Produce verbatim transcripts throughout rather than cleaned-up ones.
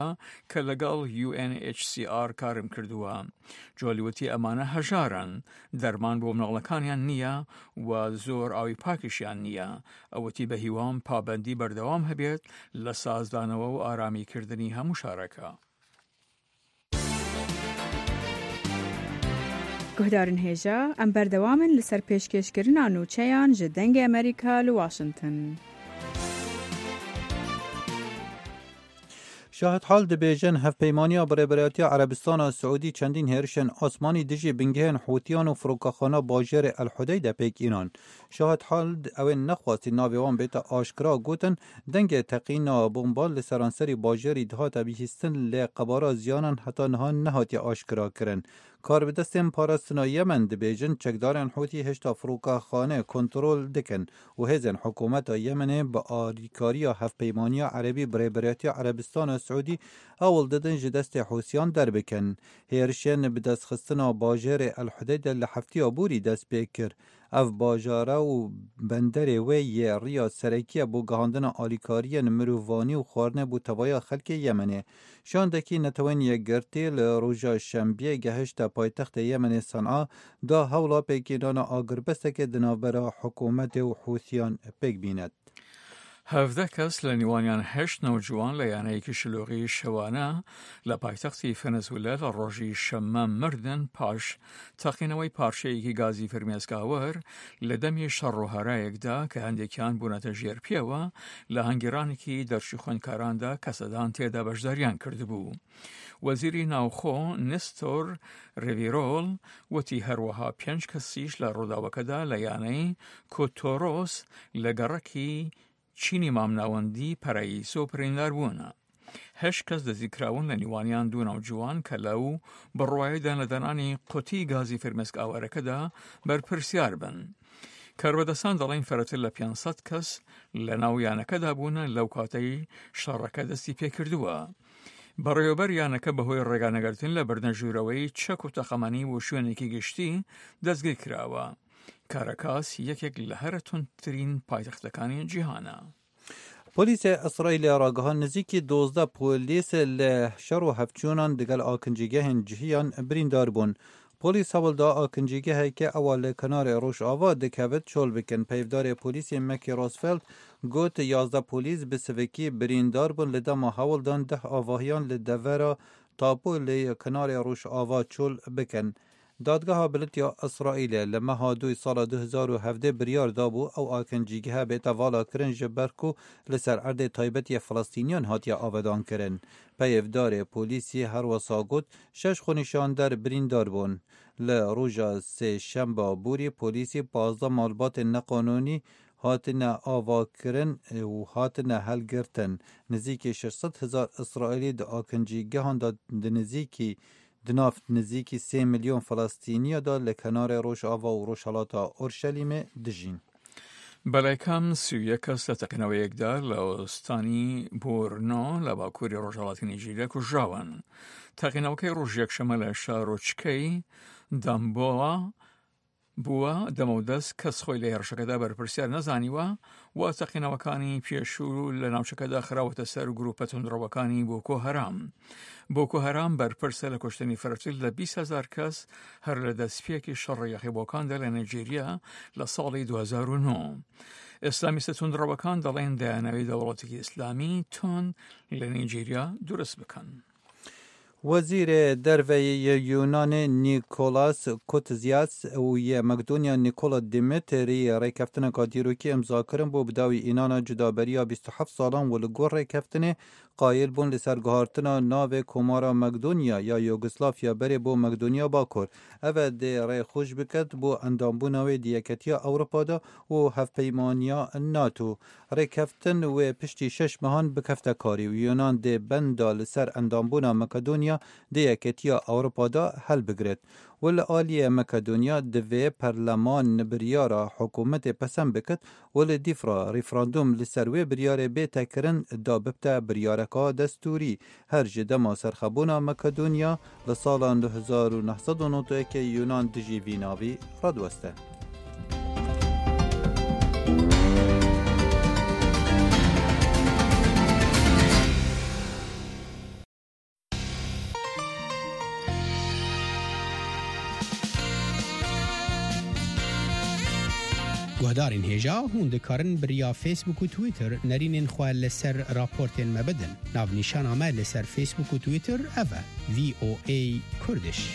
کە لەگەڵ یو ئێن ئێچ سی ئار کارم کردووە. جۆلیوتی ئەمانە هەژارن، دەرمان بۆ مناڵەکانیان نییە و زۆر ئاوی پاکیشیان نییە. ئەوەتی بە هیوام پابەندی بەردەوام هەبێت لە سازدانەوە و ئارامیکردنی هەموو شارەکە. گوهدارن هێژە ئەم بەردەوامن لەسەر پێشکەشکردنا نوچەیان ji dengê Amerîka li Washington. شاهد حال دبیجن هفپیمانیا برابریتی عربستان سعودی چندین هرشن آسمانی دژی بنگهن حوتیان و فروکاخانه باجر الحدیده پیک ایران. شاهد حال اوین نخواستی ناویوان بیتا آشکرا گوتن دنگ تقینا بومبال لسرانسری باجری دهاتا بیهستن لقبارا زیانن حتی نهان نهاتی آشکرا کرن. کار به دستیم پاراستنا یمن دبیجن چکدارن حوتی هشتا فروکاخانه کنترول دکن و هزن حکومت یمن با آریکاری هفپیمانیا عربی برابریتی عربستان سعودی اول دادن جدست حوثیان در بکن. هیرشن به دست خستنا باجر الحدیده لحفتی آبوری دست بکر. اف باجاره و بندر وی ریا سرکی بو گهاندن آلیکاری مروانی و خوارنه بو توایا خلک یمنه. شاندکی نتوانی گرتیل روژا شنبیه گهشت پایتخت یمن صنعا دا حولا پیکیدان آگربسته که دنابرا حکومت و حوثیان پیک بیند. هەڤدە کەس لە نیوانیان هەشت نەوجوان لە یانەیەکی شلۆغی شەوانە لە پایتەختی ڤەنزوێلا لە ڕۆژی شەممە مردن پاش تەقینەوەی پارچەیەکی گازی فرمێسکاوەر لە دەمی شەڕ و هەرایەکدا کە هەندێکیان بوونەتە ژێرپیەوە لە هەنگێڕانێکی دەرچی خوێندکاراندا کە سەدان تێدا بەشداریان کردبوو. وەزیری ناوخۆ نستۆر ڕێڤیرۆڵ وتی هەروەها پێنج کەسیش لە ڕووداوەکەدا لە یانەی کۆتۆرۆس لە گەڕەکی چینی مامناوەندی پەرەیسۆ پرێندار بوونە. هەشت کەس دەزیکراون لە نیوانیان دوو نەوجوان کە لەو بڕوایەدا لەدانانی قوتی گازی فرمێسکاوەرەکەدا بەرپرسیار بن. کاربەدەستان دەڵێن فەرەتر لە پێنج سەد کەس لە ناو یانەکەدا بوونە لەو کاتەی شەڕەکە دەستی پێکردووە. بەڕێوەبەر یانەکە بەهۆی ڕێگانەگرتن لە بەردەژوورەوەی چەک و تەخەمەنی و شوێنێکی گشتی دەستگیر کراوە. کارەکاس یەکێک لە هەرە توندترین پایتەختەکانی جیهانە. پۆلیس ئیسرائیل ڕاگەهان نزیکی دۆزدە پۆلیس لە شەڕ و هەفتچوونان دەگەڵ ئاکنجیگەهên جیهان بریندار بوون. پۆلیس هەوڵدا ئاکنجیگەهێکە ئەوە لە کنارê Rojava dikevit çol bikin. Peyvdarê polîsê Mekî Rosfeld got yazda polîs bi sivîkî birîndar bûn li dema hewldan deh avahiyan li devera tapo lê kinarê Rojava çol bikin. دادگاه بلتیا اسرائیل لمها دوی سال دو هزار و هفده بریار دابو او آکنجیگه بیتا والا کرن جبرکو لسر ارد تایبتی فلسطینیان هاتیا آودان کرن. پیفدار پولیسی هر وساگوت شش خونشان در بریندار بون. لروجا سه شنبه بوری پولیسی پازده مالبات نقانونی هاتن آوا کرن و هاتن هلگرتن. نزدیک ششصد هزار اسرائیلی دا آکنجیگه هان دا نزدیکی دنافت نزدیکی سه میلیون فلسطینی دا لکنار روژاوا و روژهلاتا اورشلیم دژین. بەلایکەم سی و یەک کەس لە تەقینەوەیەکدا لە ئۆستانی بۆرنۆ لە باکووری ڕۆژهەڵاتی نیجیریا کوژراون. تەقینەوەکەی ڕۆژ یەکشەمە لە شارۆچکەی دامبۆڵا بووە دەمەودەست کەس خۆی لە هێرشەکەدا بەرپرسیار نەزانیوە و تەقینەوەکانی پێشوو لە ناوچەکەدا خراوەتە سەر گروپە توندڕەوەکانی بۆکۆ هەرام. بۆکۆ هەرام بەرپرسە لە کوشتنی فەرەتر لە بیست هەزار کەس هەر لە دەستپێکی شەڕی یەخیبۆکاندا لە نایجێریا لە ساڵی دو هەزار و نۆ. ئێسلامیستە توندڕەوەکان دەڵێن دەیانەوەی دەوڵەتێکی ئیسلامی تۆن لە نایجێریا دروست بکەن. وزیر دروی یونان نیکولاس کوتزیاس و مقدونیا نیکولا دیمتری ریکفتن کادیروکی امضا کردن بو بداوی اینانا جدابریا بیست و هفت سالان و لگور ریکفتن قایل بون لسر گهارتنا ناو کومارا مقدونیا یا یوگسلافیا بری بو مقدونیا باکور. او دی ری خوش بکد بو اندامبوناوی دیکتیا اوروپا دا و هفپیمانیا ناتو. ریکفتن و پشتی شش مهان بکفته کاری و یونان دی بندا لسر اندامبونا مقدونیا دیکتیا اوروپا دا حل بگرد. والآلیه مکدونیا دوی پرلمان بریارا حکومت پسند بکد ول دیفرا ریفراندوم لسروی بریار بیتا کرن دا ببتا بریارکا دستوری هر جدما سرخبونا مکدونیا لسالان دو هزار و نهصد و نود و یک یونان دجی ویناوی ردوسته. گهدارین هجا هونده کارن بریا فیسبوک و تویتر نرینین خواه لسر راپورتین مبدن ناو نشان آمه لسر فیسبوک و تویتر اوه وی او ای کردش.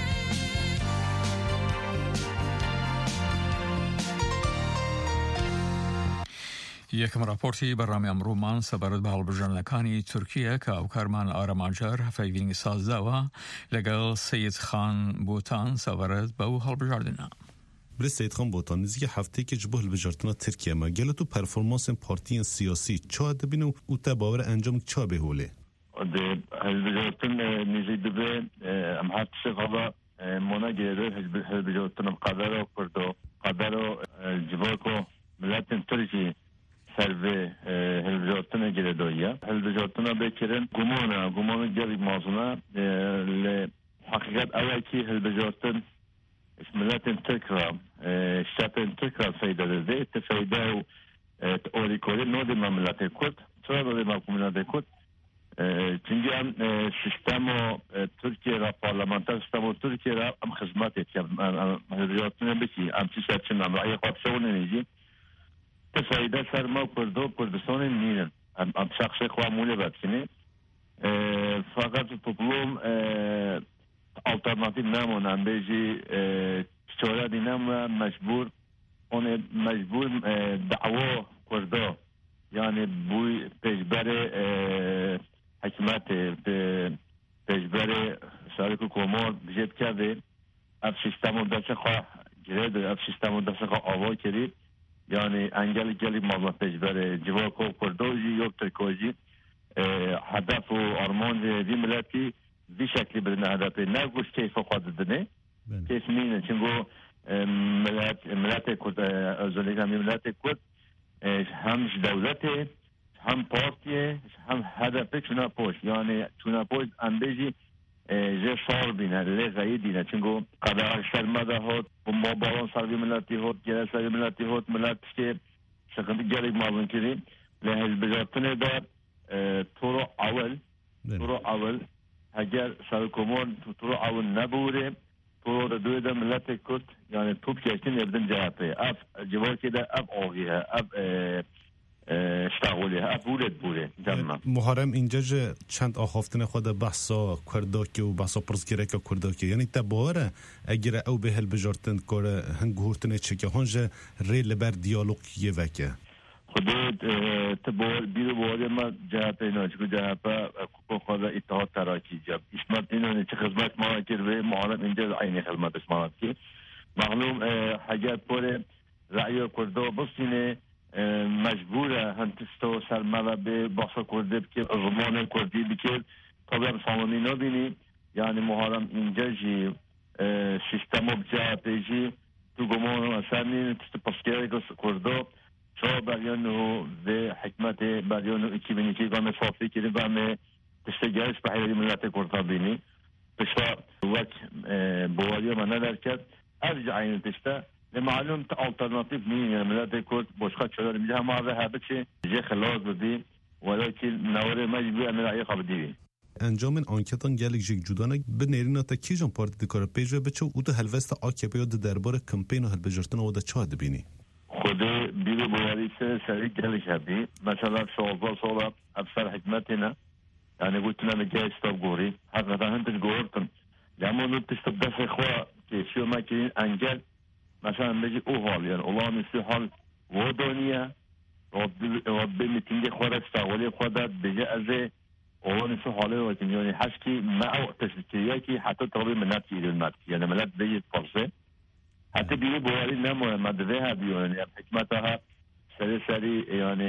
یەکەم راپۆرتی بەڕامی ئەمڕۆمان سەبارەت بە هەڵبژاردنەکانی تورکیە کە ئەوکارمان ئارەماجار هەفەیڤینگی سازداوە لەگەڵ سەید خان بوتان سەبارەت بەو هەڵبژاردنە. بله سید خان بوتان نزدیک هفته که جبه هەڵبژاردنە ترکیه ما گەلە تو پەرفۆرمانسên partiyên siyasî çawa dibîne û te bawer encam ça bêholê. هەڵبژاردن نزیک دەبێ ئەم هەر تشێغەڵە مۆنا گێرە هەڵبژاردن قەدەرە و کوردۆ قەدەرە و جڤۆک و ملەتên ترکی serve helvijatına gire doya. Helvijatına bekirin gumona, gumona gelip mazuna le hakikat evvelki helvijatın milletin tekrar şapen tekrar faydalı değil. Tefayda o orikoli no dema millete kurt. Sonra da dema millete kurt. Çünkü hem sistemo Türkiye'de parlamenter sistemo Türkiye'de hem hizmet ediyor. Helvijatına beki hem çişetçinin hem ayakot savunenici تفایده سر ما کردو کردستان نینن ام شخص خواموله بدکنه فقط توپلوم alternatif نمونن بیجی چاره دینم مجبور اون مجبور دعوا کرده یعنی بوی پیشبر حکمت پیشبر شارک کومار بجید کرده اف سیستمو دست خواه گرده اف سیستمو دست خواه آوا کرد yani engel gelip mazlat tecrübe civako kurdoji yok Türkoji hedef o armağan bir milleti bir şekli birine hedefi ne kuş keyfe kadedine kesmine çünkü millet millete kurd özellikle millete kurd hem devleti hem partiye hem hedefi şuna poş yani şuna poş ambeji je sor bine le gayi dine çünkü kadar sermada hot bu balon sarvi milleti hot gele sarvi milleti hot millet ki sıkıntı gerek malın kiri le helbijatine da turu avel turu avel eğer sarkomon turu avel nebure turu da duyda milleti kurt yani top geçtin evden cevapı af cevaki da af oğiye af اشتغالی ابولت بوده جمع محرم اینجا چند آخافتن خود بحثا کرداکی و بحثا پرسگیره که کرداکی یعنی تباره اگر او به هل بجارتن کاره هنگ هورتنه چکه هنجا ری لبر دیالوگ یه وکه خودت تبار بیرو باره ما جهت اینا چکو جهت کوکو خود اتحاد تراکی جب اسمت اینو چه خدمت ما کرده محرم اینجا عینی خدمت اسمت که معلوم حاجات پاره رأی کرده بسینه مجبوره هنتستو سرمالا به بحثا کرده که زمان کردی بکر طبعا سامانی نبینی یعنی محرم اینجا جی سیستم بجا پیجی تو گمان و اثرنی تست پسکره کرده چا بریانو و حکمت بریانو اکی بینی که گامه صافی کردی گامه تست گرش به حیلی ملت کرده بینی تستا وقت بواری من ندر کرد ارجع این تستا معلوم alternatif نیست yani millet kurd başka çözüm bile ama ve hepsi je خلاص بدی ولكن نوره مجبور ان رأي قبدی انجام آنکتان گلک جگ جودانه به نیرین تا کیجان پارتی دکاره پیجه بچه او ده هلوست آکیپه یاد دربار کمپین و هلبجارتن و ده چه دبینی خود بیرو بواری سه سری گلک هبی مثلا شوالبال صولا افسر حکمتنا yani قلتنا مجا استاب گوری حقیقتا هنتش گورتن لما نتش تبدس اخواه که شو مکرین انگل مثلا بگی او حال yani olağanüstü hal o dönüyor Rabbi mitinge خورد استغوالی خودت بگه از olağanüstü hali var yani حشکی ما او تشکیه که حتی طلبی منت ایران مد yani ملت بگید فرصه حتی بیرو بواری نموه مدوه ها بیون yani حکمتها سری سری yani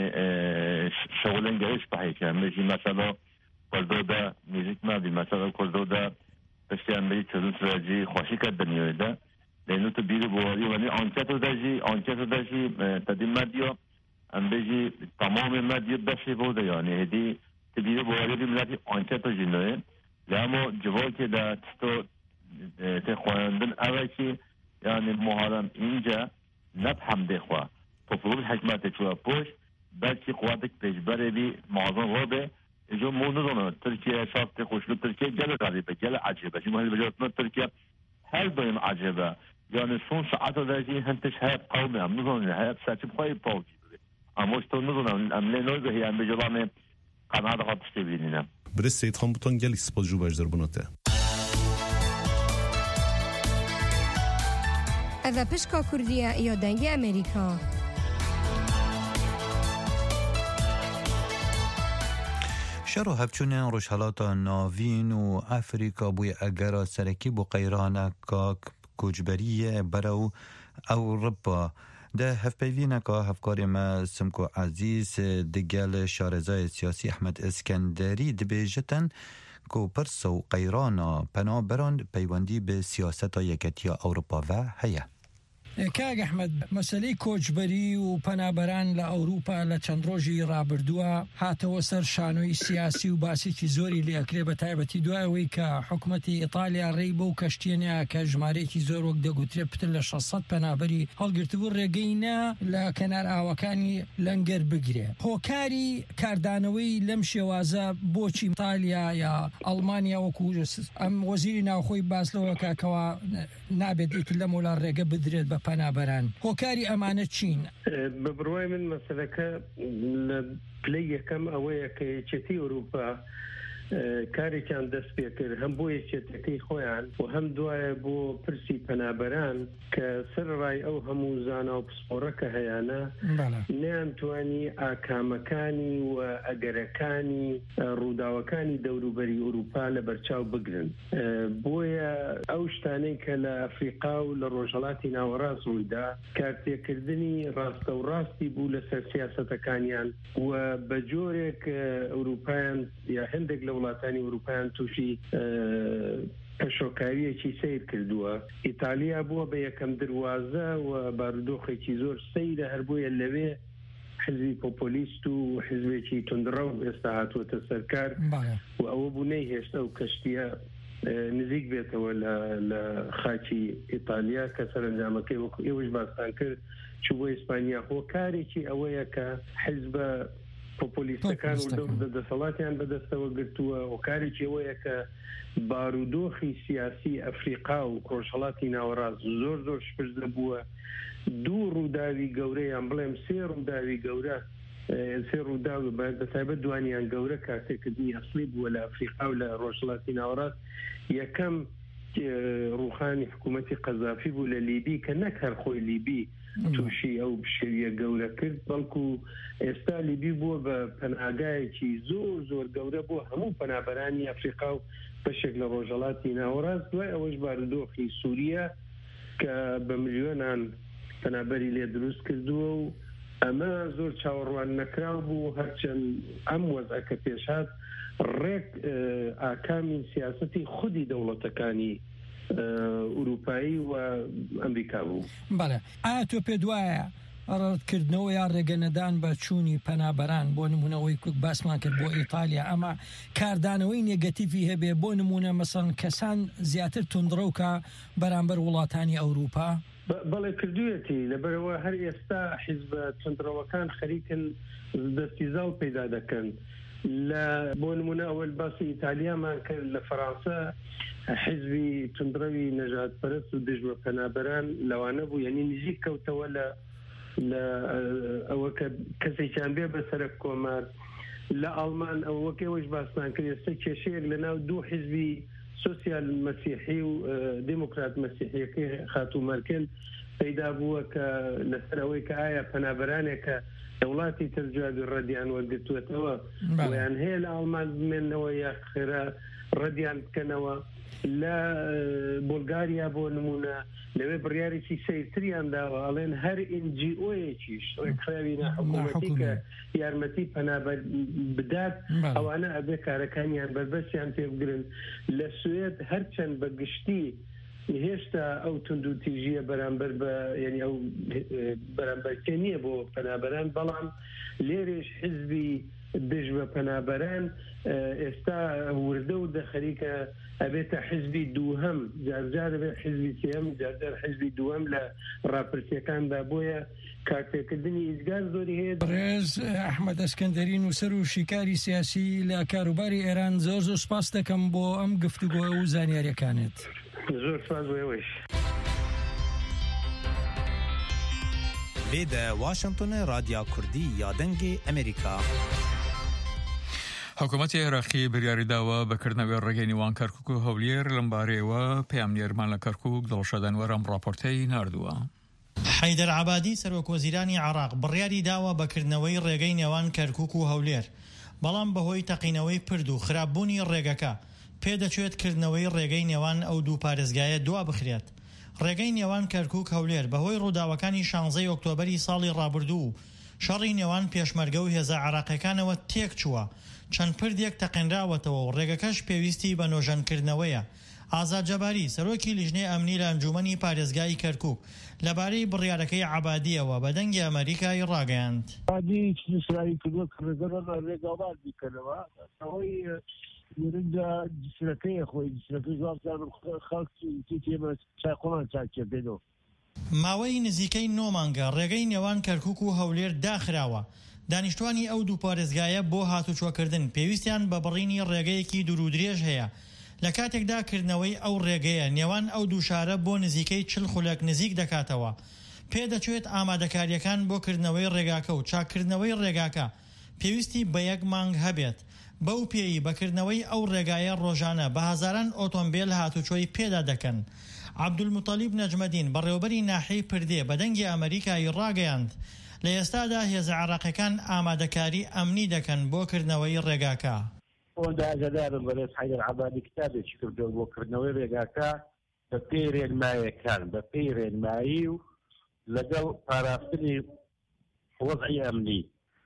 شغلن گریش بحی که میگی مثلا کردو دا میزیک مدی مثلا کردو دا پشتی هم بگی چلون سراجی خوشی کد دنیوی دا لأنه تبير بواري وني أنكتو داجي أنكتو داجي تدين ماديو أم بيجي تمام ماديو داشي بوده يعني هدي تبير بواري بملاتي أنكتو جنوه لأمو جواكي دا تستو تخواندن أوكي يعني محرم إنجا نبحم دخوا تفروض حكمتك شوى بوش بلكي قواتك تجبري بي معظم غوبه إجو مو نظنه تركيا شرط خوشلو تركيا جل غريبة جل عجيبة شو مهل بجوتنا تركيا هل بين عجبة يعني شون ساعات ذاتي هنتش هاب قومي عم نظن هاب ساتي بخوي بوكي عموش تنظن عم لنوزه هي عم بجرامي قناعة قد تستبينينا برسي يتخم بطن جالي سباز جو باجدر بنوته اذا بشكا كردية يا دنگي امريكا شرو هفچونین روشهلاتا ناوین و افریقا بوی اگر سرکی بو قیرانه که کجبریه برو اوروپا ده هفپیوینه که هفکاری ما سمکو عزیز دگل شارزای سیاسی احمد اسکندری دبیجتن که پرسو قیرانا پنا بران پیوندی به سیاست یکتی اوروپا و هیه. کاگ احمد مسئله کوچبری و پنابران لأوروپا لچندروجی رابردووە هاتەوە سەر شانۆی سیاسی و باسێکی زۆری لێ ئەکرێ بە تایبەتی دوایەوەی کە حکوومەتی ئیتالیا ڕێی بۆ کەشتێنە کە ژمارەیەکی زۆر وەک دەگوترێ پتر لە شەشسەد پەنابەری هەڵگرتبوو ڕێگەینە لە کەنار ئاوەکانی لەنگەر بگرێ. هۆکاری کاردانەوەی لەم شێوازە بۆچی ئیتالیا یا ئەڵمانیا وەکو ئەم وەزیری ناوخۆی باس لەوە کاکەوە نابێت ئیتر لەم وڵا ڕێگە بدرێت بە پەنابەران. هۆکاری ئەمانە چین؟ بە بڕوای من مەسەلەکە لە پلەی یەکەم ئەوەیە کە یەکێتی ئەوروپا کارێکیان دەست پێ کرد هەم بۆ یەکێتەکەی خۆیان و هەم دوایە بۆ پرسی پەنابەران کە سەرڕای ئەو هەموو زانا و پسپۆڕەکە هەیەە نەیانتوانی ئاکامەکانی و ئەگەرەکانی ڕووداوەکانی دەوروبەری ئەوروپا لە بەرچاو بگرن. بۆیە ئەو شتانەی کە لە ئەفریقا و لە ڕۆژهەڵاتی ناوەڕاست ڕوویدا کارتێکردنی ڕاستە و ڕاستی بوو لەسەر سیاسەتەکانیان و بە جۆرێک ئەوروپایان یا هەندێک لە وڵاتانی ئەوروپایان تووشی پەشۆکاویەکی سیر کردووە. ئیتالیا بووە بە یەکەم دروازە و بارودۆخێکی زۆر سەیرە هەر بۆیە لەوێ حزبی پۆپۆلیست و حزبێکی توندڕە و ئێستا هاتووەتە سەرکار و ئەوە بوو نەیهێشتا و کەشتیە نزیک بێتەوە لە خاکی ئیتالیا کە سەرنجامەکەی وەکو ئێوەش باستان کرد چوو بۆ ئیسپانیا. هۆکارێکی ئەوەیە کە حزبە پۆپۆلیستەکان و دەسەڵاتیان بەدەستەوە گرتووە. هۆکارێکی ئەوەیە کە بارودۆخی سیاسی ئەفریقا و ڕۆژهەڵاتی ناوەڕاست زۆر زۆر شپرزە بووە. دوو ڕووداوی گەورەیان بڵێم سێ ڕووداوی گەورە سێ ڕووداو بەتایبەت دوانیان گەورە کارتێکردنی ئەسڵی بووە لە ئەفریقا و لە ڕۆژهەڵاتی ناوەڕاست. یەکەم ڕوخانی حکوومەتی قەزافی بوو لە لیبی کە نەک هەر خۆی لیبی تووشی ئەو شێویە گەورە کرد بەڵکو ئێستا لیبی بووە بە پەناگایەکی زۆر زۆر گەورە بۆ هەموو پەنابەرانی ئەفریقا و بەشێک لە ڕۆژهەڵاتی ناوەڕاست. دوای ئەوەش بارودۆخی سووریا کە بە ملیۆنان پەنابەری لێ دروست کردووە و ئەمە زۆر چاوەڕوان نەکراو بوو هەرچەند ئەم وەزعەکە پێشات ڕێک ئاکامی سیاسەتی خودی دەوڵەتەکانی ئوروپایی و ئەمریکا بوو. بەڵێ ئایا تۆ پێ دوایە ڕەتکردنەوە یا ڕێگەنەدان بە چوونی پەنابەران بۆ نمونەوەی کوک باسمان کرد بۆ ئیتالیا ئەمە کاردانەوەی نێگەتیڤی هەبێ بۆ نمونە مەسەڵەن کەسان زیاتر توندڕەوکە بەرامبەر وڵاتانی ئەوروپا؟ بەڵێ کردوێتی لەبەرەوە هەر ئێستا حیزبە توندڕەوەکان خەریکن دەستی زاڵ پەیدا دەکەن. لە بۆ نمونە ئەوەل باسی ئیتالیامان کرد لە فەڕەنسا حیزبی توندڕەوی نەژادپەرست و دژوە پەنابەران لەوانە بوو یعنی نزیک کەوتەوە لە ئەوە کە کەسێکیان بێ بەسەرە کۆمار. لە ئەڵمان ئەو وەکێوەش باستان کرد ئێستا کێشەیەک لەناو دوو حیزبی سۆسیال مەسیحی و دموکرات مەسیحیەکەی خاتوو مەرکل پەیدا بووە کە لەسەرەوەی کە ئایا پەنابەرانێکە دەوڵاتی ترجوادی ڕەدیان وەرگرتوێتەوە ویان هەیە لە ئەڵمان بمێنەوە یا خێرا ڕەدیان بکەنەوە. لە بولگاریا بۆ نمونە لەوێ بڕیارێکی سەیرتریان داوە ئەڵێن هەر ئینجی ئۆیەکیش ڕێکخراوی ناحکوومەتی کە یارمەتی پەنابەر بدات ئەوانە ئەبێ کارەکانیان بەربەستیان پێ بگرن. لە سوێد هەرچەند بە گشتی هێشتا ئەو توندوتیژیە بەرامبەر بە یعنی ئەو بەرامبەرکە نییە بۆ پەنابەران بەڵام لێرێش حیزبی دژوە پەنابەران ئێستا وردە و دەخەریکە ئەبێتە حیزبی دووهەم جارجار بێ حیزبی سێهەم جارجار حیزبی دووهەم لە ڕاپرسیەکاندا. بۆیە کارتێکردنی ئیزگار زۆری هەیە. ڕێز ئەحمەد ئەسکەندەری نووسەر و شیکاری سیاسی لە کاروباری ئێران زۆر زۆر سپاس دەکەم بۆ ئەم گفتوگۆ و زانیاریەکانت. زۆر سپاس بۆ ئێوەش. لێدە واشنگتن رادیا کوردی یا دەنگی ئەمریکا. حکوومەتی عێراقی بریاری داوە بەکردنەوەی ڕێگەی نێوان کەرکووک و هەولێر لەم بارەیەوە پەیامنێرمان لە کەرکووک دڵشەدەنوەر ئەم ڕاپۆرتەی ناردووە. حەیدەر عەبادی سەرۆکوەزیرانی عێراق بڕیاری داوە بەکردنەوەی ڕێگەی نێوان کەرکووک و هەولێر، بەڵام بەهۆی تەقینەوەی پرد و خراپبوونی ڕێگەکە پێدەچێت کردنەوەی ڕێگەی نێوان ئەو دوو پارێزگایە دوا بخرێت. ڕێگەی نێوان کەرکووک هەولێر بەهۆی ڕووداوەکانی شانزەی ئۆکتۆبەری ساڵی ڕابردوو شەڕی نێوان پێشمەرگە و هێزە عێراقیەکانەوە تێک چووە، چەند پردێک تەقینراوەتەوە و ڕێگەکەش پێویستی بە نۆژەنکردنەوەیە. ئازاد جەباری سەرۆکی لیژنەی ئەمنی لە ئەنجومەنی پارێزگای کەرکووک لەبارەی بڕیارەکەی عەبادیەوە بە دەنگی ئەمریکای ڕاگەیاند. عەبادی چنیسرایی کردووە کڕێگەڕە ڕێگاوار بیکەنەوە ئەوەی ورندا جسرەکەی خۆی جسرەکەی زوابزانم خەڵکی تێمە چاقۆڵان چاکێبێنەوە. ماوەی نزیکەی نۆ مانگە ڕێگەی نێوان کەرکووک و هەولێر داخراوە. دانیشتوانی ئەو دوو پارێزگایە بۆ هاتوچۆکردن پێویستیان بە بڕینی ڕێگەیەکی دوور و درێژ هەیە. لە کاتێکدا کردنەوەی ئەو ڕێگەیە نێوان ئەو دوو شارە بۆ نزیکەی چل خولەک نزیک دەکاتەوە. پێدەچێت ئامادەکاریەکان بۆ کردنەوەی ڕێگاکە و چاکردنەوەی ڕێگاکە پێویستی بە یەک مانگ هەبێت. بەو پێی بەکردنەوەی ئەو ڕێگایە ڕۆژانە بە هەزاران ئۆتۆمبیل هاتوچۆی پێدا دەکەن. عەبدولموتەلیب نەجمەدین بەڕێوەبەری ناحەی پردێ بە دەنگی ئەمریکای ڕاگەیاند لە ئێستادا هێزە عێراقیەکان ئامادەکاری ئەمنی دەکەن بۆ کردنەوەی ڕێگاکە. ئەوەندا ئاگادارم بەڕێز حەیدەر عەبادی کتابێکی کردەوە بۆ کردنەوەی ڕێگاکە بە پێی ڕێنماییەکان بە پێی ڕێنمایی و لەگەڵ پاراستنی وەزعی ئەمنی.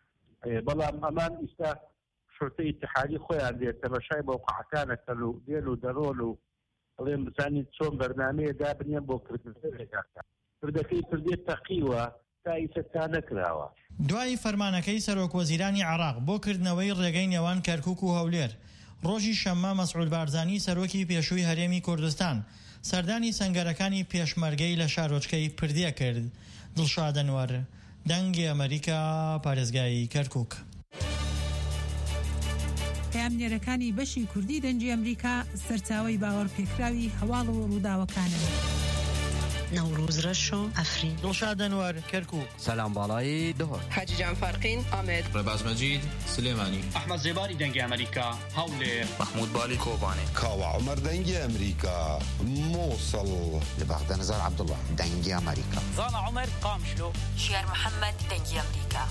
بەڵام ئەمان ئیستا شورتە ئیتحادی خۆیان دێت تەمەشای مەوقعەکانەکەن و دێن و دەڕۆن و بڵێن بزانین چۆن بەرنامەیە دابنێن بۆ کردنەوەی ڕێگاکە. پردەکەی پردێت تەقیوە تا ئیستا نەکراوە. دوای فەرمانەکەی سەرۆکوەزیرانی عێراق بۆ کردنەوەی ڕێگەی نێوان کەرکووک و هەولێر، ڕۆژی شەممە مەسعود بارزانی سەرۆکی پێشووی هەرێمی کوردستان سەردانی سەنگەرەکانی پێشمەرگەی لە شارۆچکەی پردیە کرد. دڵشادەنوەر، دەنگی ئەمریکا، پارێزگای کەرکووک. پەیامنێرەکانی بەشی کوردی دەنگی ئەمریکا سەرچاوەی باوەڕ پێکراوی هەواڵ و ڕووداوەکانن. نوروز رشو افرین دڵشادەنوەر، کەرکووک. سەلام باڵایی دهۆر. حاجی جان فارقین ئامێد. ڕێباز مەجید سلێمانی. ئەحمەد زێباری دەنگی ئەمریکا هەولێر. محمود بالی کۆبانێ. کاوە عومەر دەنگی ئەمریکا مووسڵ. لە بەغدە نەزار عەبدوڵڵا دەنگی ئەمریکا. زانا عومەر قامشلۆ. شێر محەممەد دەنگی ئەمریکا.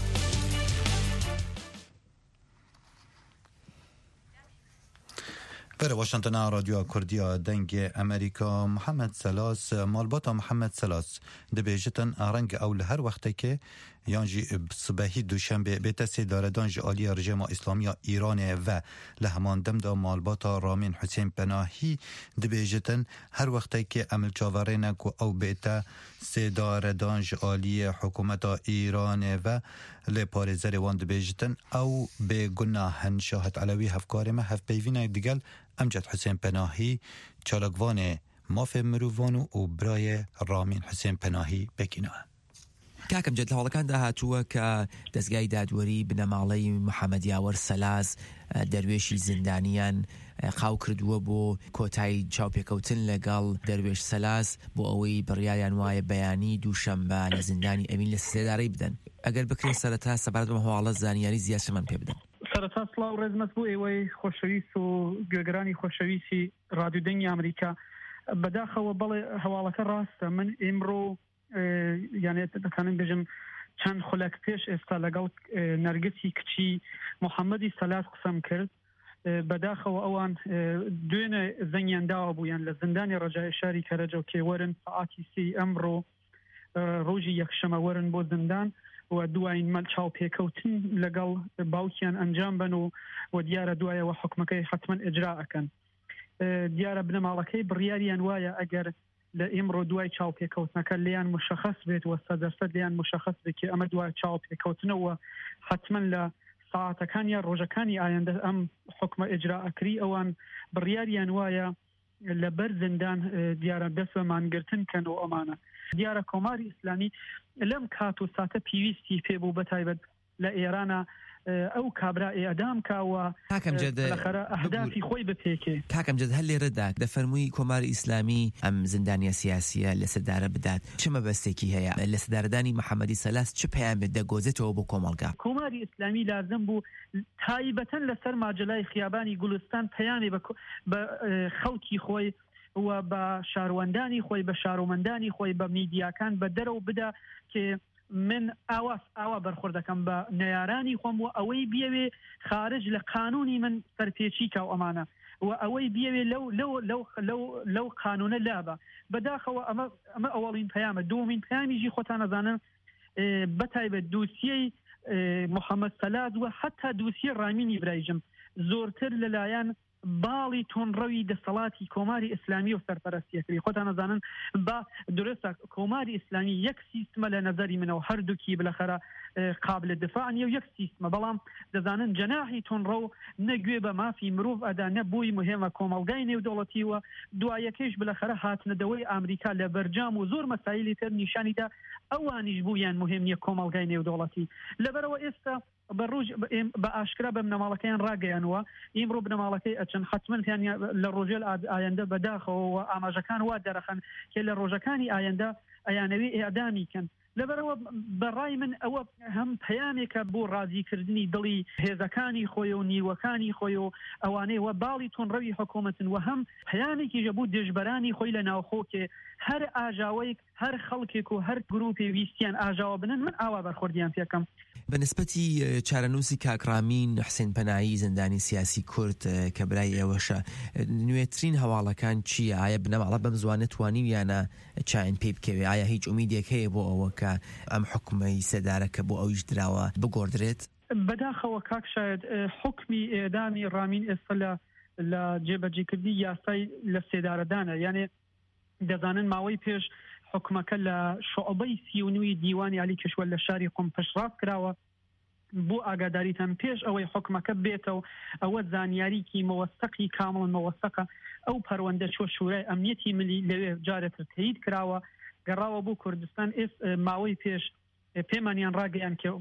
بر واشنطن رادیو کوردیا دنگ امریکا محمد سلاس مالباتا محمد سلاس دبیجتن رنگ اول هر وقتی که یانجی صبحی دوشنبه به تسی داردانج عالی رژیم اسلامی ایران و لهمان دم دا مالباتا رامین حسین پناهی دبیجتن هر وقتی که عمل چاورین کو او بیتا سی داردانج عالی حکومت ایران و لپارزر وان دبیجتن او به گناهن شاهد علوی هفکار ما هف بیوین دیگل امجد حسین پناهی چالکوان ماف مرووانو و برای رامین حسین پناهی بکینه. کاکەم جێت لە هەوڵەکاندا هاتووە کە دەستگای دادوەری بنەماڵەی محەممەد یاوەر سەلاس دەروێشی زیندانیان قاو کردووە بۆ کۆتایی چاوپێکەوتن لەگەڵ دەروێش سەلاس بۆ ئەوەی بڕیاریان وایە بەیانی دووشەمبە لە زیندانی ئەمین لە سێدارەی بدەن. ئەگەر بکرێن سەرەتا سەبارەت بەم هەواڵە زانیاری زیاترمان پێ بدەن. سەرەتا سڵاو ڕێزمەت بۆ ئێوەی خۆشەویست و گوێگرانی خۆشەویستی رادیو دەنگی ئەمریکا. بەداخەوە بەڵێ هەواڵەکە ڕاستە. من ئێمڕۆ یعنی دەکانم بێژم چەند خولەک پێش ئێستا لەگەڵ نەرگسی کچی محەممەدی سەلاس قسەم کرد. بەداخەوە ئەوان دوێنێ زەنگیان داوە بوویان لە زندانی ڕەجای شاری کەرەجە و کێوەرن سەعاتی سی ئەمڕۆ ڕۆژی یەکشەمە وەرن بۆ زندان و دوایین مەل چاو پێکەوتن لەگەڵ باوکیان ئەنجام بن و و دیارە دوایەوە حکومەکەی حتمەن ئیجرا ئەکەن. دیارە بنەماڵەکەی بڕیاریان وایە ئەگەر لە ئێمڕۆ دوای چاو پێکەوتنەکە لیان مشخص بێت و سەد دەرسەد لیان مشخص بێت ئەمە دوای چاو پێکەوتنەوە حتمەن لە ساعتەکان یا ڕۆژەکانی ئایندە ئەم حکومە ئیجرا ئەکری ئەوان بڕیاریان وایە لەبەر زندان دیارە دەست بە مانگرتن کەن و ئەمانە. دیارە کۆماری ئیسلامی لەم کات و ساتە پێویستی پێبوو بەتایبەت لە ئێرانە ئەو کابرا ئێدام کاوە ئەهدافی خۆی بپێکێ. کاکەم جد هەر لێرەدا دەفەرمووی کۆماری ئیسلامی ئەم زندانیە سیاسیە لەسەردارە بدات چ مەبەستێکی هەیە لە سەردارەدانی محەممەدی سەلاس چ پەیامێک دەگۆزێتەوە بۆ کۆمەڵگا؟ کۆماری ئیسلامی لازم بوو تایبەتەن لەسەر ماجلای خیابانی گولستان پەیامی بە خەڵکی خۆی و بە شاروەندانی خۆی بە شارۆمەندانی خۆی بە میدیاکان بە دەرەوە بدا کە من ئاواز ئاوا بەرخورد دەکەم بە نەیارانی خۆم و ئەوەی بیاوێ خارج لە قانونی من سەرپێچی کا و ئەمانە و ئەوەی بیاوێ لەو لەو لەو لەو لەو قانونە لابە بەداخەوە ئەمە ئەمە ئەوڵین پەیامە دومین پەیامیژی خۆتان نەزانن بەتایبەت دووسیەی محەممەد سەلاز و حتا دووسیە ڕامینی برایژم زۆرتر لەلایەن باڵی تۆنڕەوی دەسەڵاتی کۆماری ئیسلامی و سەرپەرستیەکەی خۆتان نەزانن بە درستە کۆماری ئیسلامی یەک سیستمە لە نەزەری منەوە هەردووکی بلەخەرە قابل دفاع نیە و یەک سیستمە بەڵام دەزانن جەناحی تۆنڕە و نەگوێ بە مافی مرۆڤ ئەدا نەبووی مهمە کۆمەڵگای نێودەوڵەتی و دوایەکەش بلەخەرە هاتنەدەوەی ئامریکا لە بەرجام و زۆر مەسایلی تر نیشانیدا ئەوانیش بوویان مهم نیە کۆمەڵگای نێودەوڵەتی لەبەرەوە ئێستا بەڕۆژ بە ئاشکرا بە بنەماڵەکەیان ڕاگەیانەوە ئیمڕۆ بنەماڵەکەی ئەچەند حتمەن لە ڕۆژێل ئایندە بەداخەوە ئاماژەکان وا دەرەخەن کە لە ڕۆژەکانی ئایندە ئەیانەوێ ئێعدامی کەن لەبەرەوە بەڕای من ئەوە هەم پەیامێکە بۆ ڕازیکردنی دڵی هێزەکانی خۆی و نیوەکانی خۆی و ئەوانەی وە باڵی تۆنڕەوی حکوومەتن و هەم پەیامێکیژە بوو دژبەرانی خۆی لە ناوخۆکێ هەر ئاژاوەیەک هەر خەڵکێک و هەر گروپی ویستیان ئاژاوە بنن من ئاوا بەرخوردیان پێکەم. بەنسبەتی چارەنووسی کاکرامین حسین پەنایی زندانی سیاسی کورد کە برای ئێوەشە نوێترین هەواڵەکان چییە؟ ئایا بنەماڵە بەم زوانە توانین یانە چاین پێ بکەوێ؟ ئایا هیچ ئومیدێک هەیە بۆ ئەوە کە ئەم حکومەی سەدارەکە بۆ ئەویش دراوە بگۆڕدرێت؟ بەداخەوە کاک شاید حکمی ئێدامی ڕامین ئێستا لە لە جێبەجێکردی یاسای لە سێدارەدانە یعنی دەزانن ماوەی پێش حکومەکە لە شعبەی سیونوی دیوانی علی کشوەر لە شاری قم پشتڕاست کراوە بۆ ئاگاداریتان پێش ئەوەی حکومەکە بێتەوە ئەوە زانیاریکی مەوەستەقی کامڵ مەوەستەقە ئەو پەروەندە چۆ شورای ئەمنیەتی ملی لەوێ جارێتر تەیید کراوە گەڕاوە بۆ کوردستان ئێس ماوەی پێش پێمانیان ڕاگەیان کە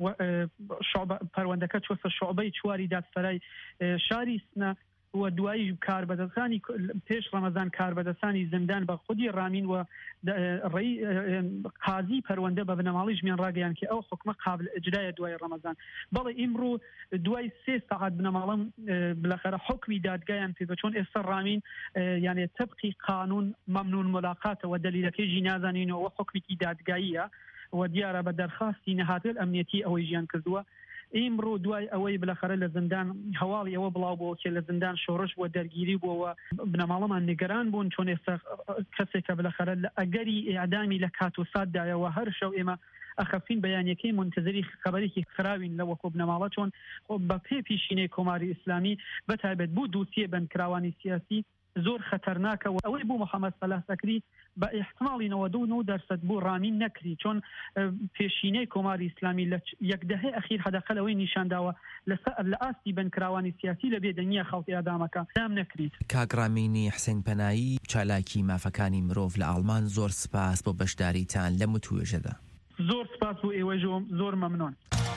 پەروەندەکە چۆسە شعبەی چواری دادسەرای شاری سنە و دوایی کاربەدەستانی پێش ڕەمەزان کاربەدەستانی زندان بە خودی ڕامین و ڕێی قازی پەروەندە بە بنەماڵی ژمیان ڕاگەیان کە ئەو حکومە قابل ئەجرایە دوای ڕەمەزان بەڵێ ئیمڕۆ دوای سێ سەعات بنەماڵم بلەخەرە حکمی دادگایان پێ چۆن ئێستا ڕامین یعنی تەبقی قانون مەمنون ملاقاتەوە دەلیلەکەیژی نازانینەوە حکمێکی دادگاییە و دیارە بە دەرخاستی نەهاتل ئەمنیەتی ئەوەی ژیان کردووە ئیمڕۆ دوای ئەوەی بلەخەرە لە زندان هەواڵی ئەوە بڵاو بۆ کە لە زندان شۆڕش بۆ دەرگیری بووەوە بنەماڵەمان نیگەران بوون چۆن ئێستا کەسێکە بلەخەرە لە ئەگەری ئێعدامی لە کات و ساتدایەوە هەر شەو ئێمە ئەخەفین بەیانیەکەی منتزری خبرێکی خراوین لەوە کۆ بنەماڵە چۆن بە پێ پیشینەی کۆماری ئیسلامی بەتایبەت بوو دووسیە بەندکراوانی سیاسی زۆر خەتەرناکە و ئەوەی بوو محەممەد سەلاس ئەکری بە ئیحتماڵی نەوەدە و نۆ دەرسەد بوو ڕامین نەکری چۆن پێشینەی کۆماری ئیسلامی لە یەکدەهەی ئەخیر حەدەقەل ئەوەی نیشانداوە لە ئاستی بەندکراوانی سیاسی لە بێدەنیە خەڵکی ئادامەکە دام نەکریت. کاگرامینی حسین پەنایی چالاکی مافەکانی مرۆڤ لە ئاڵمان زۆر سپاس بۆ بەشداریتان لە متوێژەدا. زۆر سپاس بۆ ئێوەش زۆر مەمنۆن.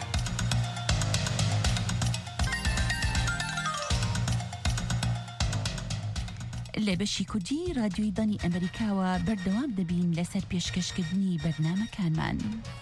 لە بەشی کوردی رادیۆی دانی ئەمریکاوە بەردەوام دەبین لەسەر پێشکەشکردنی بەرنامەکانمان.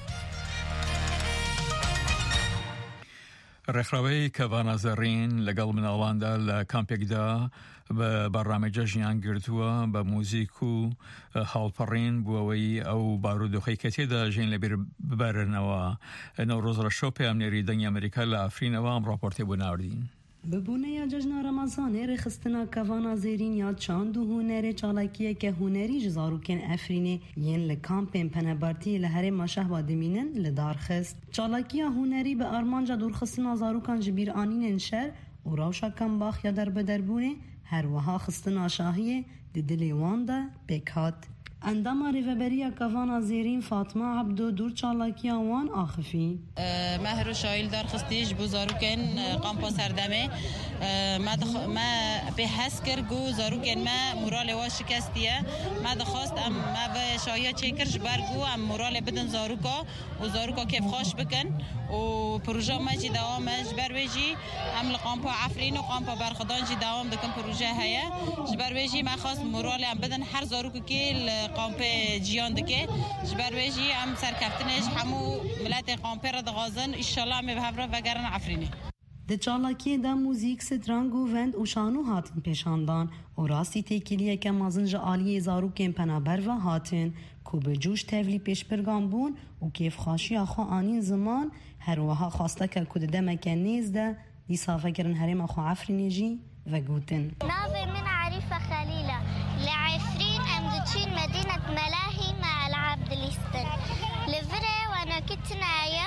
ڕێکخراوەی کەڤانە زەڕین لەگەڵ مناڵاندا لە کامپێکدا بە بەڕامەجە ژیان گرتووە بە موزیک و هاڵپەڕین بووەوەی ئەو بارودۆخەی کە تێدا ژین لەبیر ببەرنەوە نەورۆز ڕەشۆ پەیامنێری دەنگی ئەمریکا لە ئەفرینەوە ئەم ڕاپۆرتێ بۆ ناوردین. ببوونەیە جەژنە ڕەمەزانê rêxistina kevana zêrîn ya çand û hunerê çalakiyeke hunerî ji zarokên Efrînê yên li kampên penebertiyê li herêma Şehba dimînin li dar xist. Çalakiya hunerî bi armanca dûrxistina zarokan ji bîranînên şer û rewşa kembax ya derbederbûnê her wiha xistina şahiyê di dilê wan de pêk hat. انداما ریوبریا کوانا زیرین فاطمه عبدو دور چالاکیا وان آخفی مهر و شایل دار خستیش بو زاروکن قامپا سردمه ما دخ... ما به حس کر گو زاروکن ما مورال وا شکستیه ما دخواست ام ما به شایا چکرش برگو ام مورال بدن زاروکا و زاروکا کیف خوش بکن و پروژه ما جی دوامش برویجی ام لقامپا عفرین و قامپا برخدان جی دوام دکن پروژه هيا جبرویجی ما خواست مورال ام بدن هر زاروکا کی قامپا جیان دکه جبرویجی ام سرکفتنش همو ملت قامپا را دغازن ان شاء الله می بهبره وگرن عفرینه د چالاکی دا موزیک سترانگ و وند و شانو هاتن پیشاندان و راستی تکیلیه که مازنج آلیه زاروکین پنابر و هاتن که به جوش تفلی پیش پرگان بون و کیف خاشی آخوا آنین زمان هر وها خواسته که کد دمکه نیز ده دی صافه کرن هرم آخوا عفرینه جی و گوتن ناوي من عريفة خليلة لعفرين أمدتين مدينة ملاهي مع العبد الاستن لفري وانا كنت نايا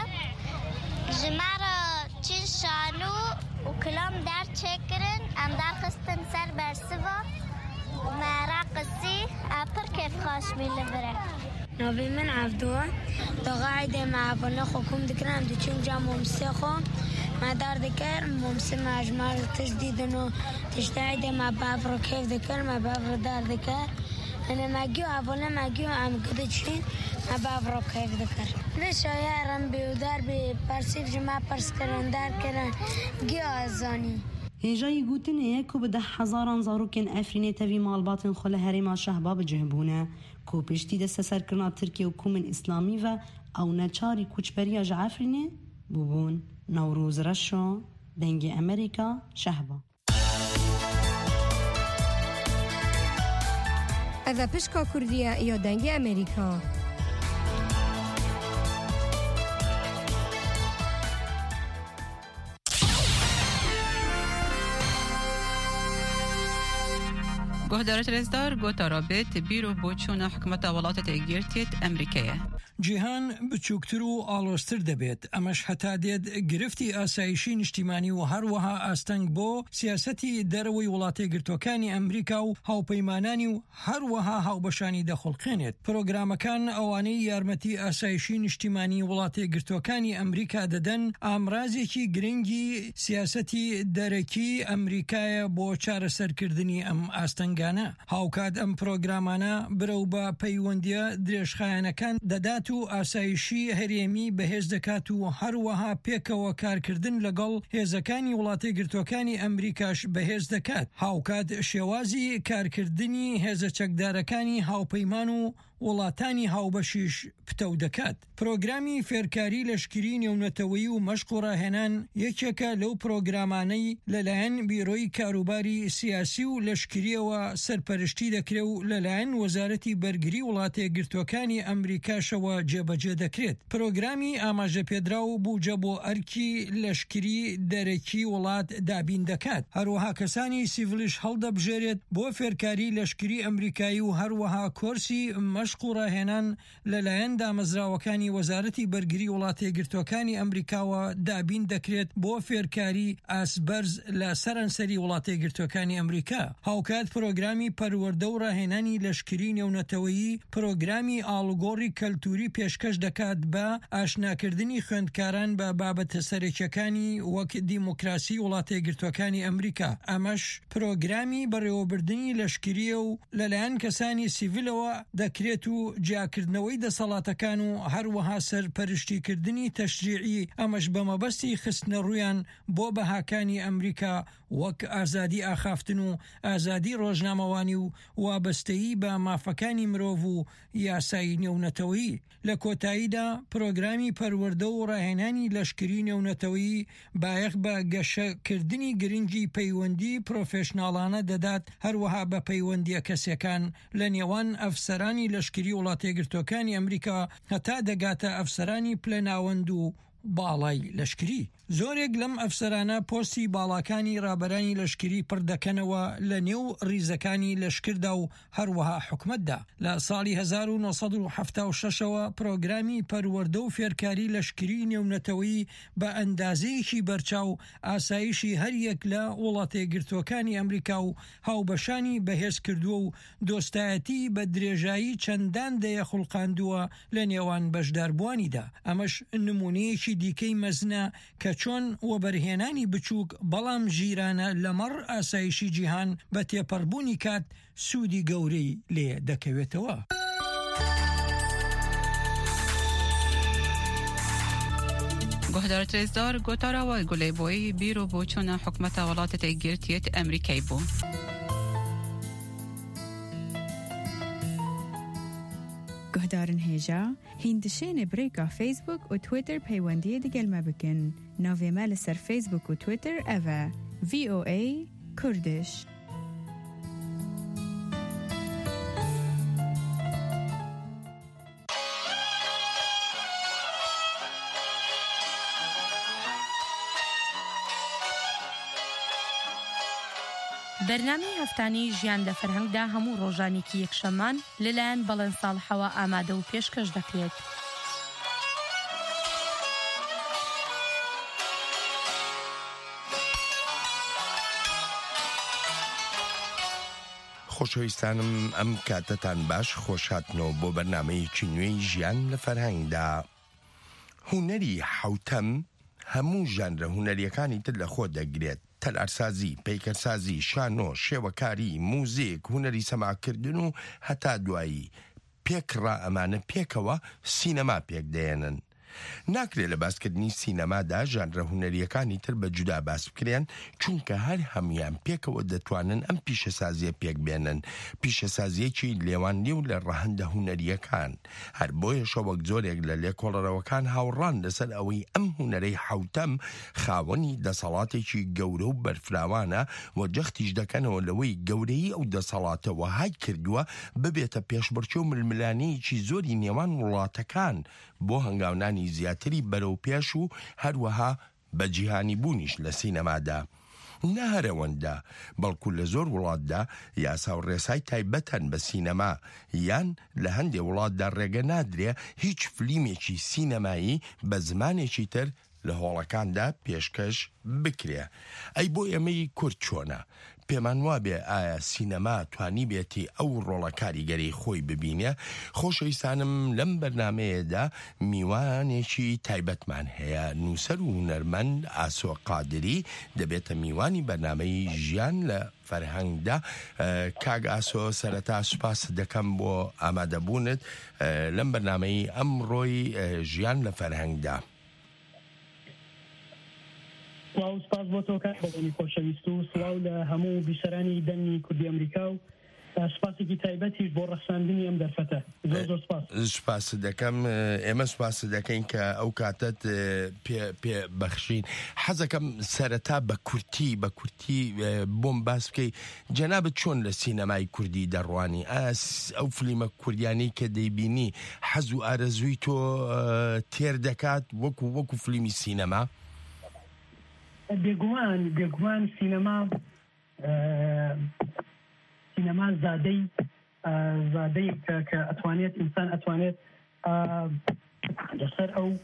جمارة تين شانو وكلام دار تشكرن ام دار خستن سر برسوا ما راقصي ابر كيف خاش بي لفري ناوي من عبدوه دا قاعدة مع بنخو كم دكرام دي چون جا ممسخو ما دار ذكر ممسم أجمال تجديد إنه تجتهد مع بابرو كيف ذكر ما بابرو دار ذكر أنا ما جوا أبونا ما جوا عم قد شين ما بابرو كيف ذكر ليش يا رم بيودار ببرسيف جماعة برسكرن دار كنا جوا أزاني هجای گوتنه که به ده هزاران زاروکن افرینه تاوی مالباتن خلا هرما شهبا بجهبونه که پشتی دست سرکرنا ترکیه و کومن اسلامی و او نچاری کوچبریا جعفرینه بوبون نوروز رشو دنگ امریکا شهبا اذا پشکا کردیه یا دنگ امریکا گهدارت رزدار گوتا رابط بیرو بوچون حکمت ولات تگیرتیت امریکیه جیهان بچوکتر و آلوستر دەبێت ئەمەش هەتا دێت گرفتی ئاسایشی نیشتیمانی و هەروەها ئاستەنگ بۆ سیاسەتی دەرەوەی وڵاتە گرتوەکانی ئەمریکا و هاوپەیمانانی و هەروەها هاوبەشانی دەخڵقێنێت پرۆگرامەکان ئەوانەی یارمەتی ئاسایشی نیشتیمانی وڵاتە گرتوەکانی ئەمریکا دەدەن ئامرازێکی گرنگی سیاسەتی دەرەکی ئەمریکایە بۆ چارەسەرکردنی ئەم ئاستەنگانە هاوکات ئەم پرۆگرامانە برەو بە پەیوەندیە درێژخایەنەکان دەدات و ئاسایشی هەرێمی بەهێز دەکات و هەروەها پێکەوە کارکردن لەگەڵ هێزەکانی وڵاتە گرتوەکانی ئەمریکاش بەهێز دەکات هاوکات شێوازی کارکردنی هێزە چەکدارەکانی هاوپەیمان و وڵاتانی هاوبەشیش پتەو دەکات پرۆگرامی فێرکاری لەشکری نێونەتەوەیی و مەشق و ڕاهێنان یەکێکە لەو پرۆگرامانەی لەلایەن بیرۆی کاروباری سیاسی و لەشکریەوە سەرپەرشتی دەکرێت و لەلایەن وەزارەتی بەرگری وڵاتە گرتوەکانی ئەمریکاشەوە جێبەجێ دەکرێت پرۆگرامی ئاماژە پێدرا و بوجە بۆ ئەرکی لەشکری دەرەکی وڵات دابین دەکات هەروەها کەسانی سیڤلیش هەڵدەبژێرێت بۆ فێرکاری لەشکری ئەمریکایی و هەروەها کۆرسی مەشق و ڕاهێنان لەلایەن دامەزراوەکانی وەزارەتی بەرگری وڵاتە گرتوەکانی ئەمریکاوە دابین دەکرێت بۆ فێرکاری ئاسبەرز لە سەرانسەری وڵاتە گرتوەکانی ئەمریکا هاوکات پرۆگرامی پەروەردە و ڕاهێنانی لەشکری نێونەتەوەیی پرۆگرامی ئاڵوگۆڕی کەلتوری پێشکەش دەکات بە ئاشناکردنی خوێندکاران بە بابەتە سەرەکیەکانی وەک دیموکراسی وڵاتە گرتوەکانی ئەمریکا ئەمەش پرۆگرامی بەڕێوەبردننی لەشکریە و لەلایەن کەسانی سیڤیلەوە دەکرێت و جیاکردنەوەی دەسەڵاتەکان و هەروەها سەرپەرشتیکردنی تەشریعی ئەمەش بە مەبەستی خستنە ڕوویان بۆ بەهاکانی ئەمریکا وەک ئازادی ئاخافتن و ئازادی ڕۆژنامەوانی و وابەستەیی بە مافەکانی مرۆڤ و یاسایی نێونەتەوەیی لە کۆتاییدا پرۆگرامی پەروەردە و ڕاهێنانی لەشکری نێونەتەوەیی بایەخ بە گەشەکردنی گرنگی پەیوەندی پرۆفێشناڵانە دەدات هەروەها بە پەیوەندیە کەسێکان لە نێوان ئەفسەرانی لەشکری وڵاتە گرتوەکانی ئەمریکا هەتا دەگاتە ئەفسەرانی پلەناوەند و باڵای لەشکری. زۆرێک لەم ئەفسەرانە پۆستی باڵاکانی ڕابەرانی لەشکری پڕ دەکەنەوە لە نێو ڕیزەکانی لەشکردا و هەروەها حکومەتدا. لە ساڵی هەزار و نۆسەد و حەفتا و شەشەوە پرۆگرامی پەروەردە و فێرکاری لەشکری نێونەتەوەی بە ئەندازەیەکی بەرچاو ئاسایشی هەریەک لە وڵاتە یەکگرتووەکانی ئەمریکا و هاوبەشانی بەهێز کردووە و دۆستایەتی بە درێژایی چەندان دەیە خوڵقاندووە لە نێوان بەشداربووانیدا. ئەمەش نمونەیەکی دیکەی مەزنە کە چۆن وەبەرهێنانی بچووک بەڵام ژیرانە لەمەڕ ئاسایشی جیهان بە تێپەڕبوونی کات سوودی گەورەی لێ دەکەوێتەوە. گۆهدار ترێزدار گۆتاراوە گولەیبۆی بیرۆ بۆ چۆنە حکومەتە وڵاتە یەکگرتوویەتی ئەمریکای بوو. گۆهدارن هێژە هیندشێنێ برێکا فیسبوک و تویتر پەیوەندیە دیگەلمە بکەن. ناوێمە لەسەر فیسبوک و تویتر ئەڤە ڤی ئۆ ئەی کوردش. بەرنامەی هەفتانی ژیان لە فەرهەنگدا هەموو ڕۆژانێکی یەکشەمان لەلایەن بەڵێن ساڵحەوە ئامادە و پێشکەش دەکرێت. خۆشەویستانم ئەم کاتتان باش خۆشهاتنەوە بۆ بەرنامەیەکی نوێی ژیان لە فەرهەنگدا. هونەری حوتەم هەموو ژانرە هونەریەکانی تر لە خۆ دەگرێت. تەلارسازی، پەیکەرسازی، شانۆ، شێوەکاری، موزیک، هونەری سەماکردن و هەتا دوایی پێکڕا ئەمانە پێکەوە سینەما پێک دێنن. ناکرێت لە باسکردنی سینەمادا ژانرە هونەریەکانی تر بە جودا باس بکرێن چونکە هەر هەمویان پێکەوە دەتوانن ئەم پیشەسازیە پێک بێنن، پیشەسازیەکی لێوانی و لە ڕەهەندە هونەریەکان. هەر بۆیەشە وەک زۆرێک لە لێکۆڵەرەوەکان هاوڕان لەسەر ئەوەی ئەم هونەرەی حوتەم خاوەنی دەسەڵاتێکی گەورە و بەرفراوانە و جەختیش دەکەنەوە لەوەی گەورەی ئەو دەسەڵاتە وهای کردووە ببێتە پێشبڕکێ و ململانەیەکی زۆری نێوان وڵاتەکان بۆ هەنگاونانی زیاتری بەرەو پێش و هەروەها بە جیهانی بوونیش لە سینەمادا. نە هەرەوەندا بەڵکو لە زۆر وڵاتدا یاسا و ڕێسای تایبەتەن بە سینەما یان لە هەندێک وڵاتدا ڕێگە نادرێ هیچ فلیمێکی سینەمایی بە زمانێکی تر لە هۆڵەکاندا پێشکەش بکرێ. ئەی بۆ ئێمەی کورد چۆنە؟ پێمان وابێ ئایا سینەما توانی بێتی ئەو ڕۆڵە کاریگەری خۆی ببینێ؟ خۆشەویستانم لەم بەرنامەیەدا میوانێکی تایبەتمان هەیە. نووسەر و هونەرمەند ئاسۆ قادری دەبێتە میوانی بەرنامەی ژیان لە فەرهەنگدا. کاگ ئاسۆ سەرەتا سوپاس دەکەم بۆ ئامادەبوونت لەم بەرنامەی ئەمڕۆی ژیان لە فەرهەنگدا. سڵاو سپاس بۆ تۆ کاک بەڵێنی خۆشەویست و سڵاو لە هەموو بیسەرانی دەنگی کوردی ئەمریکا و سپاسێکی تایبەتیش بۆ ڕەخساندنی ئەم دەرفەتە. زۆر زۆر سپاس. سپاس دەکەم. ئێمە سپاس دەکەین کە ئەو کاتت پێ بەخشین. حەزەکەم سەرەتا بە کورتی بە کورتی بۆم باس بکەی جەنابەت چۆن لە سینەمای کوردی دەڕوانی؟ ئەو فلیمە کوردیانی کە دەیبینی حەز و ئارەزووی تۆ تێر دەکات وەکو وەکو فلیمی سینەما؟ بێگومان بێگومان سینەما سینەما زادەی زادەی کە ئەتوانێت ئینسان ئەتوانێت لەسەر ئەو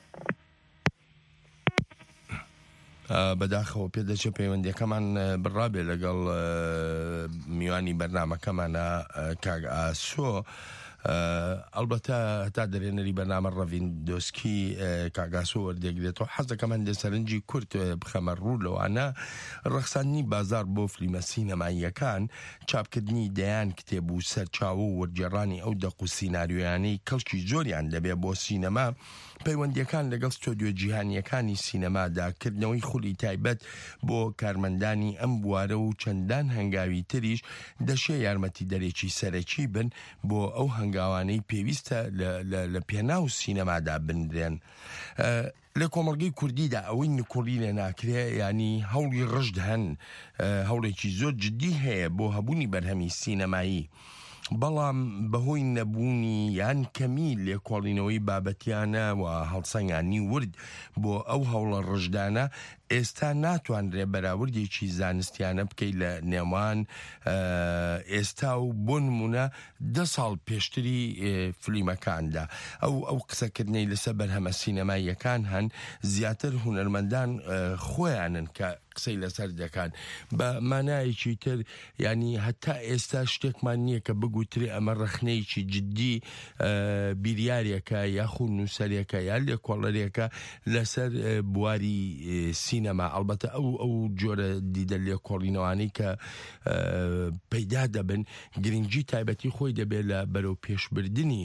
بەداخەوە پێدەچێت پەیوەندیەکەمان بڕابێ لەگەڵ میوانی بەرنامەکەمانە کاگ ئاسۆ. ئەلبەتە هەتا دەرێنەری بەرنامە ڕەڤین دۆسکی کاگاسۆ وەردەگرێتەوە. حەز دەکەم هەندێک سەرنجی کورت بخەمە ڕوو لەوانە ڕەخساندنی بازار بۆ فلیمە سینەماییەکان، چاپکردنی دەیان کتێب و سەرچاوە و وەرجێڕانی ئەو دەق و سیناریۆیانەی کەڵکی زۆریان دەبێ بۆ سینەما، پەیوەندیەکان لەگەڵ ستۆدیۆ جیهانیەکانی سینەمادا، کردنەوەی خولی تایبەت بۆ کارمەندانی ئەم بوارە و چەندان هەنگاوی تریش دەشێ یارمەتی دەرێکی سەرەکی بن بۆ ئەو هەنگاوانەی پێویستە لە پێناو سینەمادا بنرێن. لە کۆمەڵگەی کوردیدا ئەوەی نکوڕی لێ ناکرێ، ینی هەوڵی ڕژد هەن، هەوڵێکی زۆر جدی هەیە بۆ هەبوونی بەرهەمی سینەمایی. بەڵام بەهۆی نەبوونی یان کەمی لێکۆڵینەوەی بابەتیانە و هەڵسەنگانی ورد بۆ ئەو هەوڵە ڕژدانە ئێستا ناتوانرێ بەراوردێکی زانستیانە بکەیت لە نێوان ئێستا و بۆ نمونە دە ساڵ پێشتری فلیمەکاندا ئەو ئەو قسەکردنەی لەسەر بەرهەمە سینەماییەکان هەن زیاتر هونەرمەندان خۆیانن کە قسەی لەسەر دەکەن بە مانایەکی تر ینی هەتا ئێستا شتێکمان نییە کە بگوترێ ئەمە ڕخنەیەکی جددی بیریارێکە یاخود نووسەرێکە یان لێکۆڵەرێکە لەسەر بواری سینەما ئەلبەتە ئەو ئەو جۆرە دیدە لێکۆڵینەوانەی کە پەیدا دەبن گرنگی تایبەتی خۆی دەبێت لە بەرەو پێشبردننی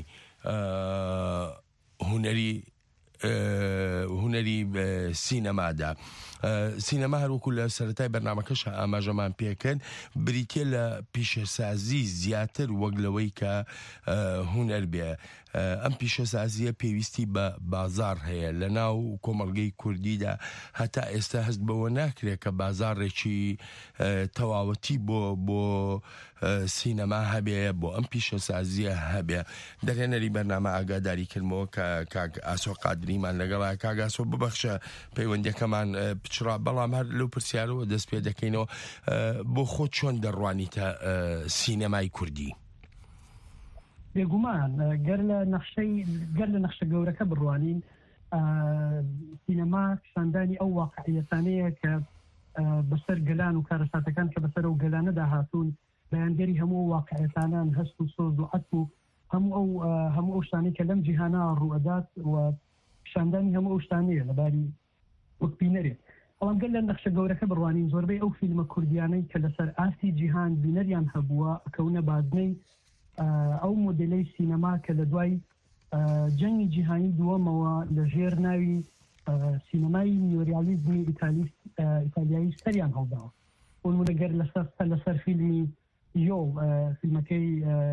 هوەری هوەری سینەمادا. سینەما هەروەکو لە سەرەتای بەرنامەکەش ئاماژەمان پێکرد بریتێ لە پیشەسازی زیاتر وەک لەوەی کە هوەر بێ. ئەم پیشەسازیە پێویستی بە بازار هەیە لە ناو کۆمەڵگەی کوردیدا هەتا ئێستا هەست بەوە ناکرێت کە بازارێکی تەواوەتی بۆ بۆ سینەما هەبێ بۆ ئەم پیشەسازیە هەبێ. دەرهێنەری بەرنامە ئاگاداری کردمەوە کە کاک ئاسۆ قادریمان لەگەڵا کاک ئاسۆ ببەخشە پەیوەندیەکەمان پچڕا بەڵام هەر لەو پرسیارەوە دەست پێ دەکەینەوە بۆ خۆت چۆن دەڕوانیتە سینەمای کوردی؟ بێگومان گەر لە نەخشەی گەر لە نەخشە گەورەکە بڕوانین سینەما شاندانی ئەو واقعیەتانەیە کە بەسەر گەلان و کارەساتەکان کە بەسەر ئەو گەلانەدا هاتوون بەیانگەری هەموو واقعیەتانان هەست و سۆز و عەت و هەموو ئەو هەموو ئەو شتانەی کە لەم جیهانە ڕوئەدات و شاندانی هەموو ئەو شتانەیە لەباری وەک بینەرێت. بەڵام گەر لە نەخشە گەورەکە بڕوانین زۆربەی ئەو فیلمە کوردیانەی کە لەسەر ئاستی جیهان بینەریان هەبووە ئەکەونە بازنەی ئەو مۆدلەی سینەما کە لە دوای جەنگی جیهانی دووەمەوە لە ژێر ناوی سینەمای نیۆریالیزمی ئیتالیایی سەریان هەڵداوە. وەنمونەگەر لەسەر لەسەر فیلمی یۆڵ فیلمەکەی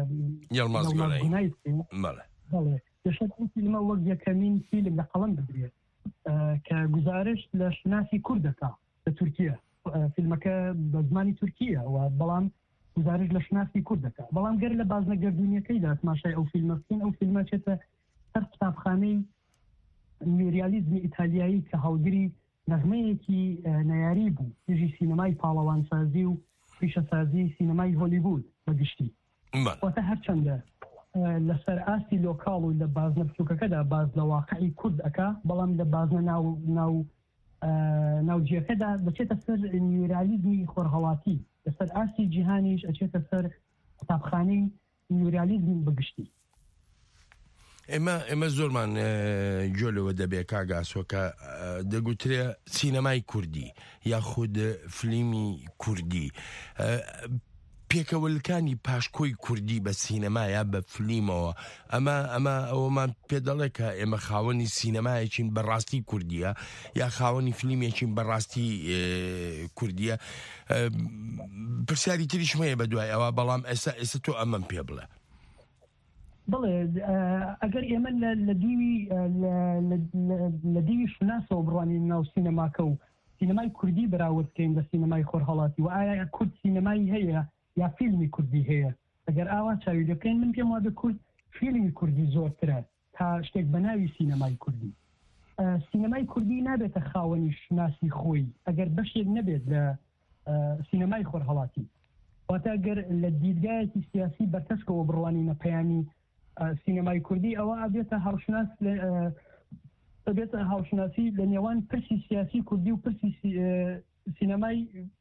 دەشێت ئەو فیلمە وەک یەکەمین فیلم لە قەڵەم بدرێت کە گزارش لە شناسی کوردەکە لە تورکیا. فیلمەکە بە زمانی تورکیە و بەڵام گزارش لە شناسی کوردەکە. بەڵام گەر لە بازنەگەردونیەکەیدا تماشای ئەو فیلمە بکەین ئەو فیلمە چێتە هەر قوتابخانەی نیۆریالیزمی ئیتالیایی کە هەڵگری نەغمەیەکی نەیاری بوو دژی سینەمای پاڵەوانسازی و پیشەسازی سینەمای هۆلیوود بەگشتی. واتە هەرچەندە لەسەر ئاستی لۆکاڵ و لە بازنە بچووکەکەدا باز لە واقعی کورد ئەکا بەڵام لە بازنە ناو ناو ناوجیەکەدا دەچێتە سەر نیۆریالیزمی خۆرهەڵاتی لەسەر ئاستی جیهانیش ئەچێتە سەر قوتابخانەی نیۆریالیزمی بەگشتی. ئێمە ئێمە زۆرمان جۆلەوە دەبێت کاگاسۆکە دەگوترێ سینەمای کوردی یاخود فلیمی کوردی پێکەوەلکانی پاشکۆی کوردی بە سینەمایە بە فلیمەوە ئەمە ئەمە ئەوەمان پێ دەڵێ کە ئێمە خاوەنی سینەمایەکین بەڕاستی کوردیە یا خاوەنی فلیمێکین بەڕاستی کوردیە. پرسیاری تریشمەیە بە دوای ئەوە بەڵام ئێستا ئێستا تۆ ئەمەم پێ بڵێ. بڵێ ئەگەر ئێمە لە دیوی لە دیوی شناسەوە بڕوانین ناو سینەماکە و سینەمای کوردی بەراورد بکەین بە سینەمای خۆرهەڵاتی و ئایا کورد سینەمایی هەیە یا فیلمی کوردی هەیە. ئەگەر ئاوا چاوی دەکەین من پێم وادە کورد فیلمی کوردی زۆرترە تا شتێک بە ناوی سینەمای کوردی. سینەمای کوردی نابێتە خاوەنی شناسی خۆی ئەگەر بەشێک نەبێت لە سینەمای خۆرهەڵاتی. واتە ئەگەر لە دیدگایەکی سیاسی بەرتەسکەوە بڕوانینە پەیامی سینەمای کوردی ئەوە ئەبێتە هاوشناس ئەبێتە هاوشناسی لە نێوان پرسی سیاسی کوردی و پرسی سینەمای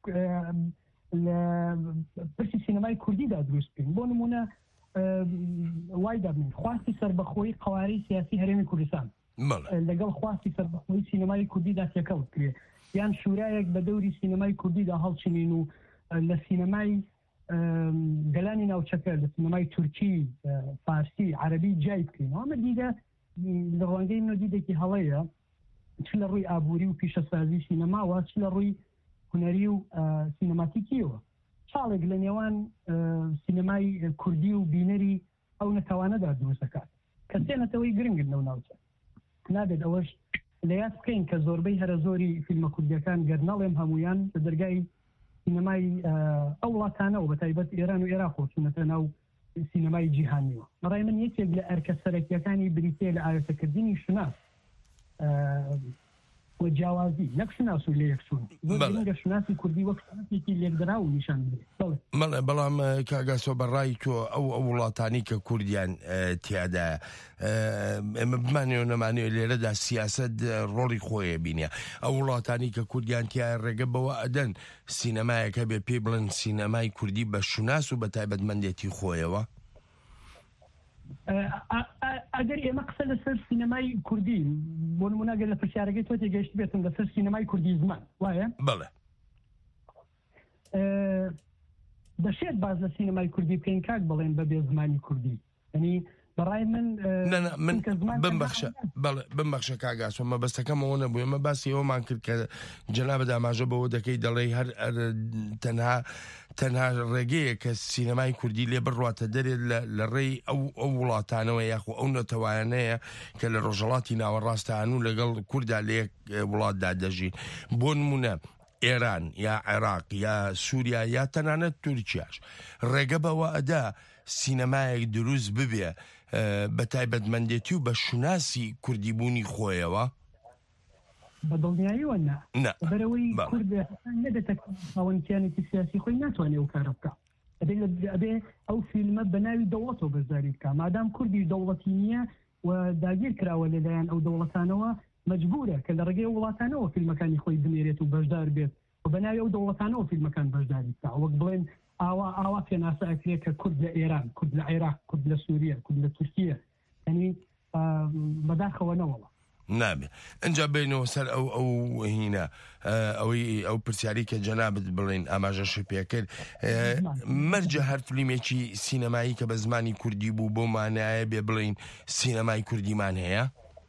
پرسی سینەمای کوردیدا دروست بکەین. بۆ نمونە وای دەبین خواستی سەربەخۆیی قەوارەی سیاسی هەرێمی کوردستان لەگەڵ خواستی سەربەخۆیی سینەمای کوردیدا تێکەوت کرێ یان شورایەک بە دەوری سینەمای کوردیدا هەڵچنین و لە سینەمای گەلانی ناوچەکە لە سینەمای تورکی فارسی عەرەبی جای بکەین. ئەمە دیدە لە ڕوانگەی نۆ دیدێکی هەڵەیە چ لە ڕووی ئابووری و پیشەسازی سینەماوە چ لە ڕووی هونەری و سینەماتیکیەوە. چاڵێک لە نێوان سینەمای کوردی و بینەری ئەو نەتەوانەدا دروست دەکات کە سێنەتەوەی گرنگن نەو ناوچە. نابێت ئەوەش لە یاد بکەین کە زۆربەی هەرە زۆری فیلمە کوردیەکان گەرنەڵێم هەمویان لە دەرگای سینەمای ئەو وڵاتانەوە بە تایبەت ئێران و عێراق و چونەتە ناو سینەمای جیهانیوە بەڕای من یەکێک لە ئەرکە سەرەکیەکانی بریتێ لە ئاوێتەکردنی شناس و جیاوازی نەک شناس و لە یەکسون زۆر شناسی کوردی وەک شناسێکی لێکدرا و نیشان بدرێت بەڵام کاگاسۆ بەڕای تۆ ئەو ئەو وڵاتانی کە کوردیان تیادایە ئێمە بمانێ و نەمانێ لێرەدا سیاسەت ڕۆڵی خۆیە بینە ئەو وڵاتانی کە کوردیان تیای ڕێگە بەوە ئەدەن سینەمایەکە بێ پێ بڵێن سینەمای کوردی بە شوناس و بە تایبەتمەندێتی خۆیەوە ئەگەر ئێمە قسە لەسەر سینەمای کوردی بۆ نمونەگەر لە پرسیارەکەی تۆ تێگەیشت بێتم لەسەر سینەمای کوردی زمان وایە بەڵێ دەشێت باز لە سینەمای کوردی بکەین کاک بڵێن بەبێ زمانی کوردی ینی بەڕای من من بمبەخشە بەڵێ بمبەخشە کاگاسۆ مەبەستەکەمەوە نەبوو ئێمە باسی ئەومان کرد کە جەنابەت ئاماژە بەوە دەکەی دەڵێ هەر تەنها تەنها ڕێگەیە کە سینەمای کوردی لێ بڕواتە دەرێت لە ڕێی ئەو ئەو وڵاتانەوە یاخۆ ئەو نەتەوایانەیە کە لە ڕۆژەڵاتی ناوەڕاستە و لەگەڵ کووردا لە یەک وڵاتدا دەژین بۆ نمونە ئێران یا عێراق یا سووریا یا تەنانەت تورکیاش ڕێگە بەوە ئەدا سینەمایەک دروست ببێ بە تایبەتمەندێتی و بە شوناسی کوردیبوونی خۆیەوە بە دڵنیاییەوە نا بەرەوەی کورد نەبێتە خاوەنکیانێکی سیاسی خۆی ناتوانێت ئەو کارە بکە ئەبێ ئەو فیلمە بە ناوی دەوڵەتەوە بەزاری بکە مادام کوردی دەوڵەتی نییە و داگیر کراوە لەلایەن ئەو دەوڵەتانەوە مەجبورە کە لە ڕێگەی وڵاتانەوە فیلمەکانی خۆی بنێرێت و بەشدار بێت و بە ناوی ئەو دەوڵەتانەوە فیلمەکان بەشداری بکە وەک بڵێن ئاوا ئاوا پێناسە ئەکرێت کە کورد لە ئێران کورد لە عێراق کورد لە سووریا کورد لە تورکیە ینی بەداخەوە نەوەڵە نابێ ئەنجا بینەوە سەر ئەو ئەو هینە ئەوەی ئەو پرسیاری کە جەنابەت بڵێن ئاماژەشی پێکرد مەرجە هەر فیلمێکی سینەمایی کە بە زمانی کوردی بوو بۆ مانایە بێ بڵێن سینەمای کوردیمان هەیە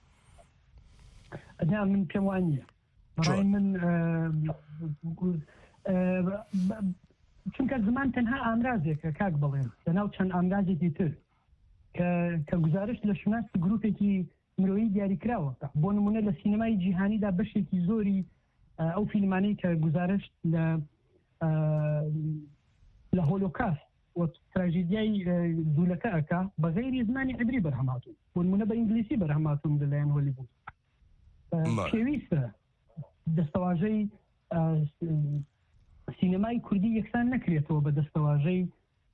ئەدا من پێم وانە بەڕای من چونکە زمان تەنها ئامرازێکە کاک بڵێن لەناو چەند ئامرازێکی تر کە گزارش لە شناسی گروپێکی مرۆیی دیاریکراوە بۆ نمونە لە سینەمای جیهانیدا بەشێکی زۆری ئەو فیلمانەی کە گزارش لە لە هۆلۆکاست و تراژیدیای دوولەکە ئەکا بە غەیری زمانی عبری بەرهەماتون بۆ نمونە بە ئینگلیسی بەرهەماتون لەلایەن هۆلیوود پێویستە دەستەواژەی سینەمای کوردی یەکسان نەکرێتەوە بە دەستەواژەی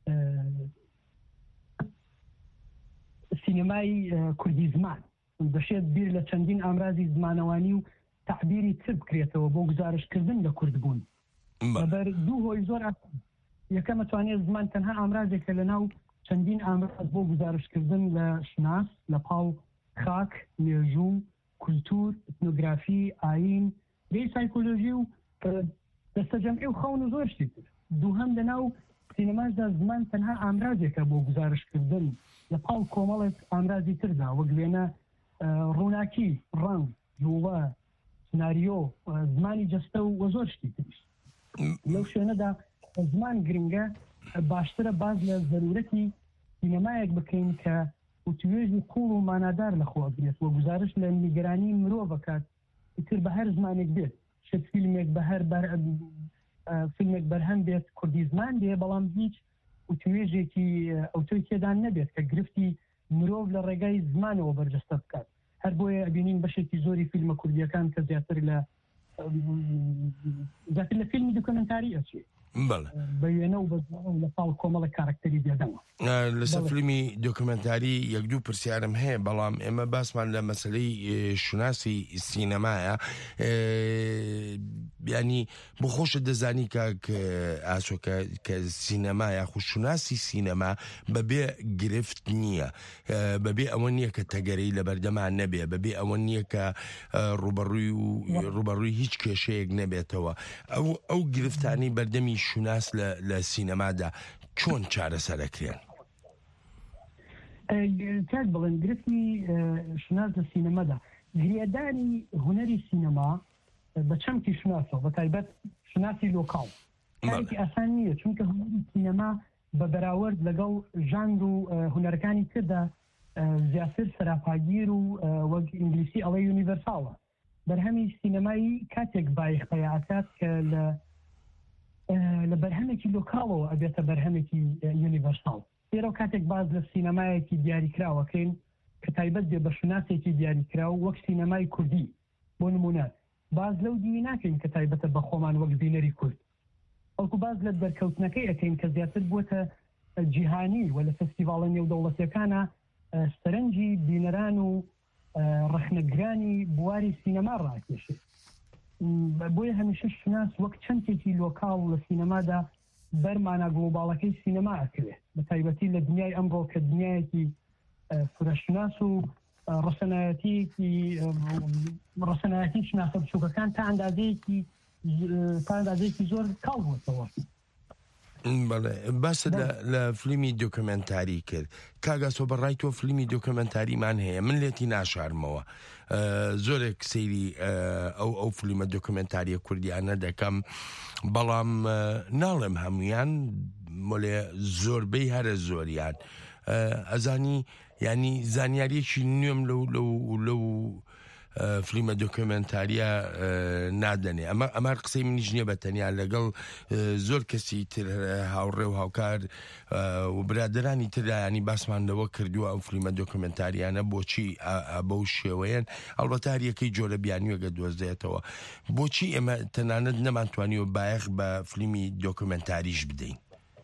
سینەمای کوردی زمان دەشێت بیر لە چەندین ئامرازی زمانەوانی و تعبیری تر بکرێتەوە بۆ گزارشکردن لە کوردبوون لەبەر دوو هۆی زۆر یەکەم ئەتوانێت زمان تەنها ئامرازێکە لە ناو چەندین ئامراز بۆ گزارشکردن لە شناس لە پاڵ خاک مێژوو کولتور ئتنۆگرافی ئاین لێی سایکۆلۆژی و دەستەجەمعی و خەون و زۆر شتی تر دووهەم لە ناو سینەماشدا زمان تەنها ئامرازێکە بۆ گزارشکردن لە پاڵ کۆمەڵێک ئامرازی تردا وەک لێنە ڕووناکی ڕەنگ جوڵە سناریۆ زمانی جەستە و زۆر شتی تریش لەو شوێنەدا زمان گرنگە باشترە باز لە زەرورەتی سینەمایەک بکەین کە وتوێژی قوڵ و مانادار لەخۆ بێت و گزارش لە نیگەرانی مرۆڤ بکات تر بە هەر زمانێک بێت شت فیلمێک بە هەر فیلمێک بەرهەم بێت کوردی زمان بێ بەڵام هیچ وتوێژێکی ئەوتۆی تێدان نەبێت کە گرفتی مرۆڤ لە ڕێگای زمانەوە بەرجەستە بکات هەر بۆیە ئەبینین بەشێکی زۆری فیلمە کوردیەکان کە زیاتر لە زیاتر لە فیلمی دوکۆمنتاری ئەچێت بەوێنە و لە پاڵ کۆمەڵە کارکتەری دێدەوە لەسەر فیلمی دۆکمنتاری یەک دوو پرسیارم هەیە بەڵام ئێمە باسمان لە مەسلەی شوناسی سینەمایە ینی بۆ خۆشە دەزانی کە ئاسۆکە کە سینەما یاخو شوناسی سینەما بەبێ گرفت نییە بەبێ ئەوە نییە کە تەگەرەی لە بەردەمان نەبێ بەبێ ئەوە نییە کە ڕوبەڕووی و ڕوبەڕووی هیچ کێشەیەک نەبێتەوە ئەو ئەو گرفتانی بەردەمی شوناس لە سینەمادا چۆن چارەسەرەکرێن کاک بڵێن گرفتی شوناس لە سینەمادا گریەدانی هونەری سینەما بە چەمکی شناسەوە بە تایبەت شناسی لۆکاڵ کارێکی ئاسان نییە چونکە هونەری سینەما بە بەراورد لەگەڵ ژانر و هونەرەکانی تردا زیاتر سەراپاگیر و وەک ئینگلیسی ئەڵێ یونیڤەرساڵە بەرهەمی سینەمایی کاتێک بایەخپەیەکات کە لە لە بەرهەمێکی لۆکاڵەوە ئەبێتە بەرهەمێکی یونیڤەرساڵ ئێرە کاتێک باز لە سینەمایەکی دیاریکراوەکەین کە تایبەت بێ بە شناسێکی دیاریکراو وەک سینەمای کوردی بۆ نمونە باز لەو دیوی ناکەین کە تایبەتە بە خۆمان وەک بینەری کورد ئەوکو باز لە دەرکەوتنەکەی ئەەکەین کە زیاتر بووە جیهانی و لە فستیڤاڵە نێودەوڵەتیەکانە سەرنجی بینەران و ڕەخنەگرانی بواری سینەما ڕاکێشێت بۆیە هەمیشە شناس وەک چەندێکی لۆکاڵ لە سینەمادا بەرمانە گلۆباڵەکەی سینەما ئەکرێت بە تایبەتی لە دنیای ئەمڕۆ کە دنیایەکی فرەشناس و ڕەسەنایەتیەکی ڕەسەنایەتی شناسە بچووکەکان تا ئەندازەیەکی تا ئەندازەیەکی زۆر کاڵ بووەتەوە. بەڵێ باسە لە فلیمی دۆکمنتاری کرد کاگاسۆ بەڕای تۆ فلیمی دۆکمنتاریمان هەیە من لێتی ناشارمەوە زۆرێک سەیری ئەو ئەو فلیمە دۆکمنتاریە کوردیانە دەکەم بەڵام ناڵێم هەمویان مۆلێ زۆربەی هەرە زۆریان ئەزانی ینی زانیاریەکی نوێم لەو لەو لەو فلیمە دۆکمنتاریە نادەنێ ئەمە ئەمار قسەی منیش نییە بە تەنیا لەگەڵ زۆر کەسی تر هاوڕێ و هاوکار و برادرانی ترایانی باسمانەوە کردووە ئەو فلیمە دۆکمنتاریانە بۆچی بەو شێوەیەن ئەڵبەتە یەکەی جۆرە بیانیوەگە دۆزدێتەوە بۆچی ئێمە تەنانەت نەمانتوانیوە بایەخ بە فلیمی دۆکمنتاریش بدەین.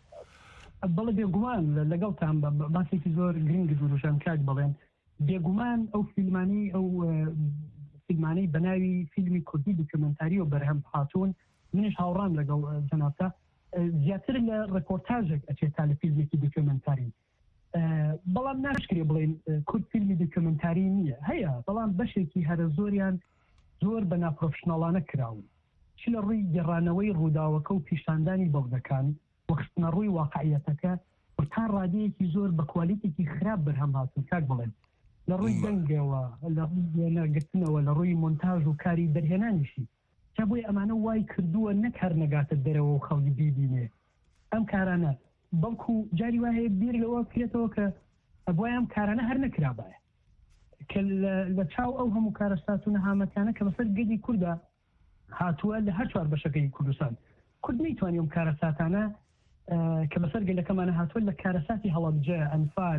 بەڵێ بێگومان لەگەڵتان باسێکی زۆر گرنگ دوروشان کات بڵێن بێگومان ئەو فیلمانی ئەو فیلمانەی بەناوی فیلمی کوردی دۆکمنتاری و بەرهەم هاتوون منش هاوڕام لەگەڵ جەنابتە زیاتر لە ڕپۆرتاژێک ئەچێتا لە فیلمێکی دۆکمنتاری بەڵام ناشکرێ بڵێن کورد فیلمی دۆکمنتاری نییە هەیە بەڵام بەشێکی هەرە زۆریان زۆر بە ناپرۆفشناڵانە کراون چ لە ڕووی گەڕانەوەی ڕووداوەکە و پیشاندانی بەڵگەکان وەخستنە ڕووی واقعیەتەکە تا ڕادەیەکی زۆر بە کوالیتێکی خراپ بەرهەم هاتون کاک بڵێن لە ڕووی دەنگەوە لە ڕووی نەگرتنەوە لە ڕووی مۆنتاژ و کاری دەرهێنانیشی تا بۆی ئەمانە وای کردووە نەک هەر نەگاتە دەرەوە و خەڵکی بیبینێ ئەم کارانە بەڵکو جاری وایە بیر لەوە بکرێتەوە کە بۆی ئەم کارانە هەر نەکرابایە کە لە چاو ئەو هەموو کارەسات و نەهامەکانە کە بەسەر گەدی کووردا هاتووە لە هەر چوار بەشەکەی کوردستان کورد نەیتوانێ ئەم کارەساتانە کە بەسەر گەلەکەمانە هاتووە لە کارەساتی هەڵەبجە ئەنفال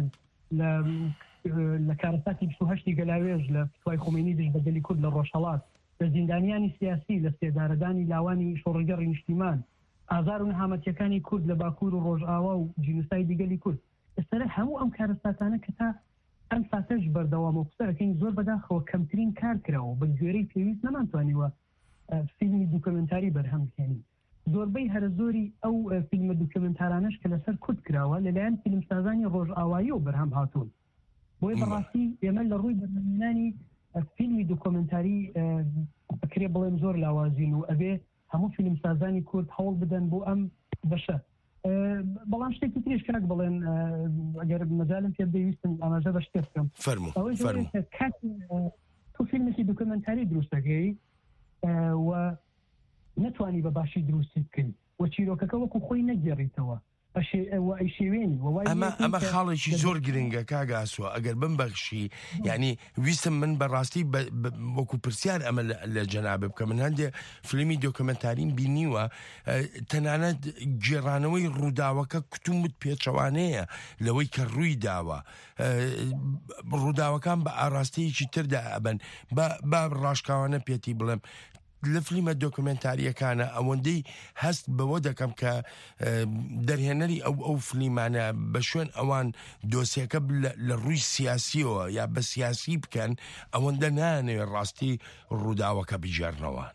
لە کارەساتی بیست و هەشتی گەلاوێژ لە فتوای خۆمینی دژ بەگەلی کورد لە ڕۆژهەڵات لە زیندانیانی سیاسی لە سێدارەدانی لاوانی شۆڕەگەڕی نیشتیمان ئازار و نەهامەتیەکانی کورد لە باکوور و ڕۆژئاوا و جینوسای دیگەلی کورد ئێستەرە هەموو ئەم کارەساتانە کە تا ئەم ساتەش بەردەوام و قسەرەکەین زۆر بەداخەوە کەمترین کار کراوە بە گوێرەی پێویست نەمانتوانیوە فیلمی دۆکمنتاری بەرهەم بکەین زۆربەی هەرە زۆری ئەو فیلمە دۆکمنتارانەش کە لەسەر کورد کراوە لەلایەن فیلمسازانی ڕۆژئاوایی و بەرهەم هاتوون بۆی بەڕاستی ئێمە لە ڕووی بەرهەمهێنانی فیلمی دۆکمنتاری بکرێ بڵێم زۆر لاوازین و ئەبێ هەموو فیلمسازانی کورد هەوڵ بدەن بۆ ئەم بەشە بەڵام شتێکی تریش کاک بڵێن ئەگەر مەجالم پێ بێویستم ئاماژە بە شتێک بکەم فەرموو تۆ فیلمێکی دۆکمنتاری دروستەکەی و نتوانی بە باشی دروستی بکەین و چیرۆکەکە وەکو خۆی نەگێڕیتەوە شێوێنی ئەمە ئەمە خاڵێکی زۆر گرنگە کاگاسووە ئەگەر بمبەخشی ینی ویستم من بەڕاستی وەکو پرسیار ئەمە لە جەنابێ بکە من هەندێک فلیمی دۆکمنتاریم بینیوە تەنانەت گێڕانەوەی ڕووداوەکە کتومت پێچەوانەیە لەوەی کە ڕووی داوە ڕووداوەکان بە ئاراستەیەکی تردا ئەبن با ڕاشکاوانە پێتی بڵێم لە فلیمە دۆکمنتاریەکانە ئەوەندەی هەست بەوە دەکەم کە دەرهێنەری ئەو ئەو فلیمانە بە شوێن ئەوان دۆسیەکە لە ڕووی سیاسیەوە یا بە سیاسی بکەن ئەوەندە نانەوێت ڕاستی ڕووداوەکە بژێرنەوە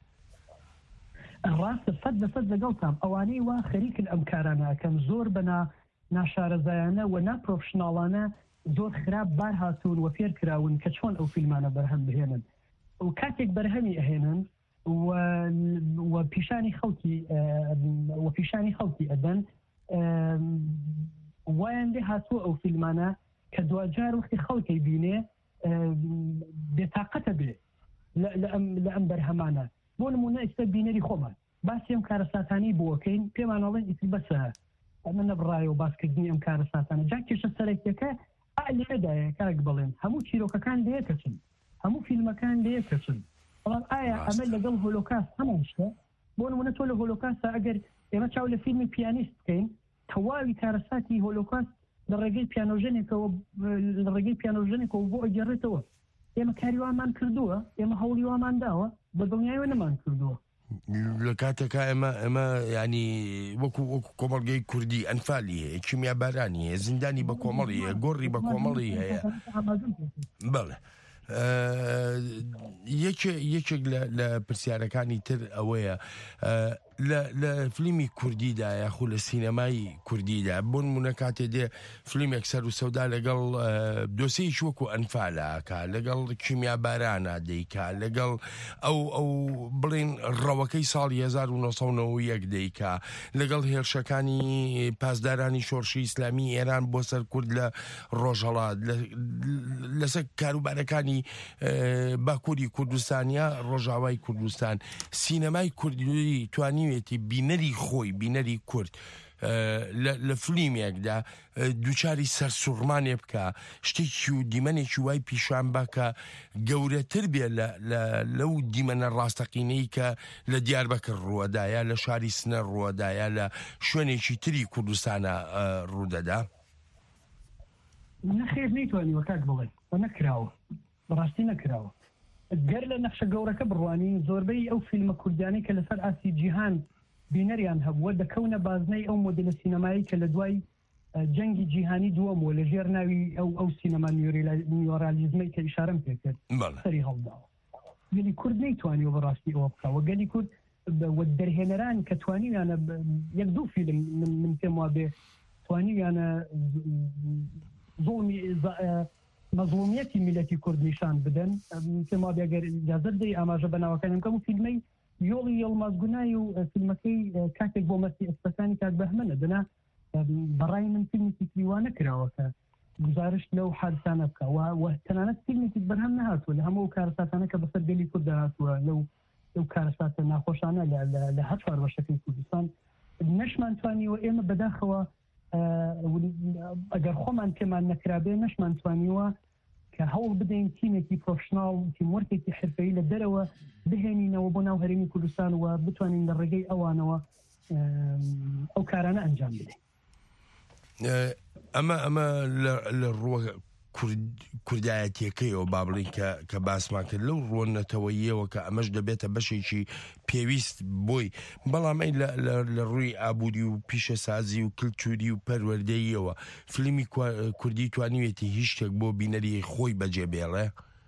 ڕاستە سەد لەسەد لەگەڵتان ئەوانەی وا خەریکن ئەم کارانەکەم زۆر بەنا ناشارەزایانە و ناپرۆفشناڵانە زۆر خراپ بار هاتوون و فێر کراون کە چۆن ئەو فیلمانە بەرهەم بهێنن و کاتێک بەرهەمی ئەهێنن و پیشانی خەڵکی و پیشانی خەڵکی ئەدەن وایان لێ هاتووە ئەو فیلمانە کە دوجار وەختی خەڵکی بینێ بێتاقەتە بێ لە ئەم بەرهەمانە بۆ نمونە ئێستا بینەری خۆمان باسی ئەم کارەساتانی بۆکەین پێمانەڵێن ئیتر بەسە ئەمە نەبڕایە و باسکردنی ئەم کارەساتانە جا کێشە سەرەکیەکە لێدایە کاک بڵێن هەموو چیرۆکەکان لێکەچن هەموو فیلمەکان لێکەچن بەڵام ئایا ئەمە لەگەڵ هۆلۆکاست هەمان شتە بۆ نمونە تۆ لە هۆلۆکاستە ئەگەر ئێمە چاو لە فیلمی پیانیست بکەین تەواوی کارەساتی هۆلۆکاست لە ڕێگەی پیانۆژنێکەوە لە ڕێگەی پیانۆژنێکەوە بۆ ئەگەڕێتەوە. ئێمە کاری وامان کردووە، ئێمە هەوڵی وامان داوە، بە دڵنیایەوە نەمان کردووە. لە کاتێکا ئێمە ئەمە ینی وەکو وەکو کۆمەڵگەی کوردی ئەنفالی هەیە، کیمیا بارانی هەیە، زیندانی بە کۆمەڵی هەیە، گۆڕی بە کۆمەڵی هەیە. بەڵێ یەکێک لە پرسیارەکانی تر ئەوەیە لە فیلمی کوردیدا یاخو لە سینەمای کوردیدا بۆ نمونە کاتێ دێ فیلمێک سەر و سەودا لەگەڵ دۆسەیەکی وەکو ئەنفالەکە، لەگەڵ کیمیا بارانە دەیکا، لەگەڵ ئەو ئەو بڵێن ڕەوەکەی ساڵی هەزار و نۆ سەد و نۆ و یەک دەیکا، لەگەڵ هێرشەکانی پاسدارانی شۆڕشی ئیسلامی ئێران بۆ سەر کورد لە ڕۆژهەڵات، لەسەر کاروبارەکانی باکووری کوردستانیا ڕۆژاوای کوردستان. سینەمای کوردی توانیوێتی بینەری خۆی بینەری کورد لە فیلمێکدا دووچاری سەرسوڕمانێ بکە، شتێکی و دیمەنێکی وای پیشان بکە گەورەتر بێ لەو دیمەنە ڕاستەقینەی کە لە دیاربەکر ڕوودایە، لە شاری سنە ڕوودایە، لە شوێنێکی تری کوردستانە ڕوودەدا. نەخێر نەیتوانیوە کاک بڵێ نەکراوە، بەڕاستی نەکراوە. گەر لە نەخشە گەورەکە بڕوانی زۆربەی ئەو فیلمە کوردیانەی کە لەسەر ئاسی جیهان بینەریان هەبووە دەکەونە بازنەی ئەو مۆدلە سینەمایی کە لە دوای جەنگی جیهانی دووەمەوە لە ژێر ناوی ئەو ئەو سینەما نیۆرالیزمەی کە ئیشارەم پێ کرد سەری هەڵداوە. گەلی کورد نەیتوانیوە بەڕاستی ئەوە بکەوە. گەلی کورد دەرهێنەران کە توانیویانە یەک دوو فیلم من پێم وا بێ توانیویانە زۆڵمی مەزڵومیەتی میلەتی کورد نیشان بدەن. پێم وا بێگەر ئیجازەت دەی ئاماژە بەناوەکانم کەم و فیلمەی یۆڵی یڵمازگونای و فیلمەکەی کاتێک بۆ مەسی ئەسپەکانی کات بەهمەنە دەنا بەڕای من فیلمێکی کریوانە کراوەکە گزارش لەو حادثانە بکە و تەنانەت فیلمێکی بەرهەم نهاتووە لە هەموو کارەساتانە کە بەسەر گەلی کورد داهاتووە لەو لەو کارەساتە ناخۆشانە لە هەر چوار بەشەکەی کوردستان نەشمان توانیوە ئێمە بەداخەوە ئەگەر خۆمان پێمان نەکرابێ نەشمان توانیوە کە هەوڵ بدەین تیمێکی پرۆفشناڵ تیموەرکێکی حرفەیی لە دەرەوە بهێنینەوە بۆ ناو هەرێمی کوردستان و بتوانین لە ڕێگەی ئەوانەوە ئەو کارانە ئەنجام بدەین. ئەمە ئەمە لە ڕووە کوردایەتیەکەیەوە با بڵین کە باسمان کرد لەو ڕۆنەتەوەیەوە کە ئەمەش دەبێتە بەشێکی پێویست بۆی، بەڵام ئەی لە ڕووی ئابووری و پیشەسازی و کلتوری و پەروەردەییەوە فیلمی کوردی توانیوێتی هیچ شتێک بۆ بینەری خۆی بەجێبێڵێ؟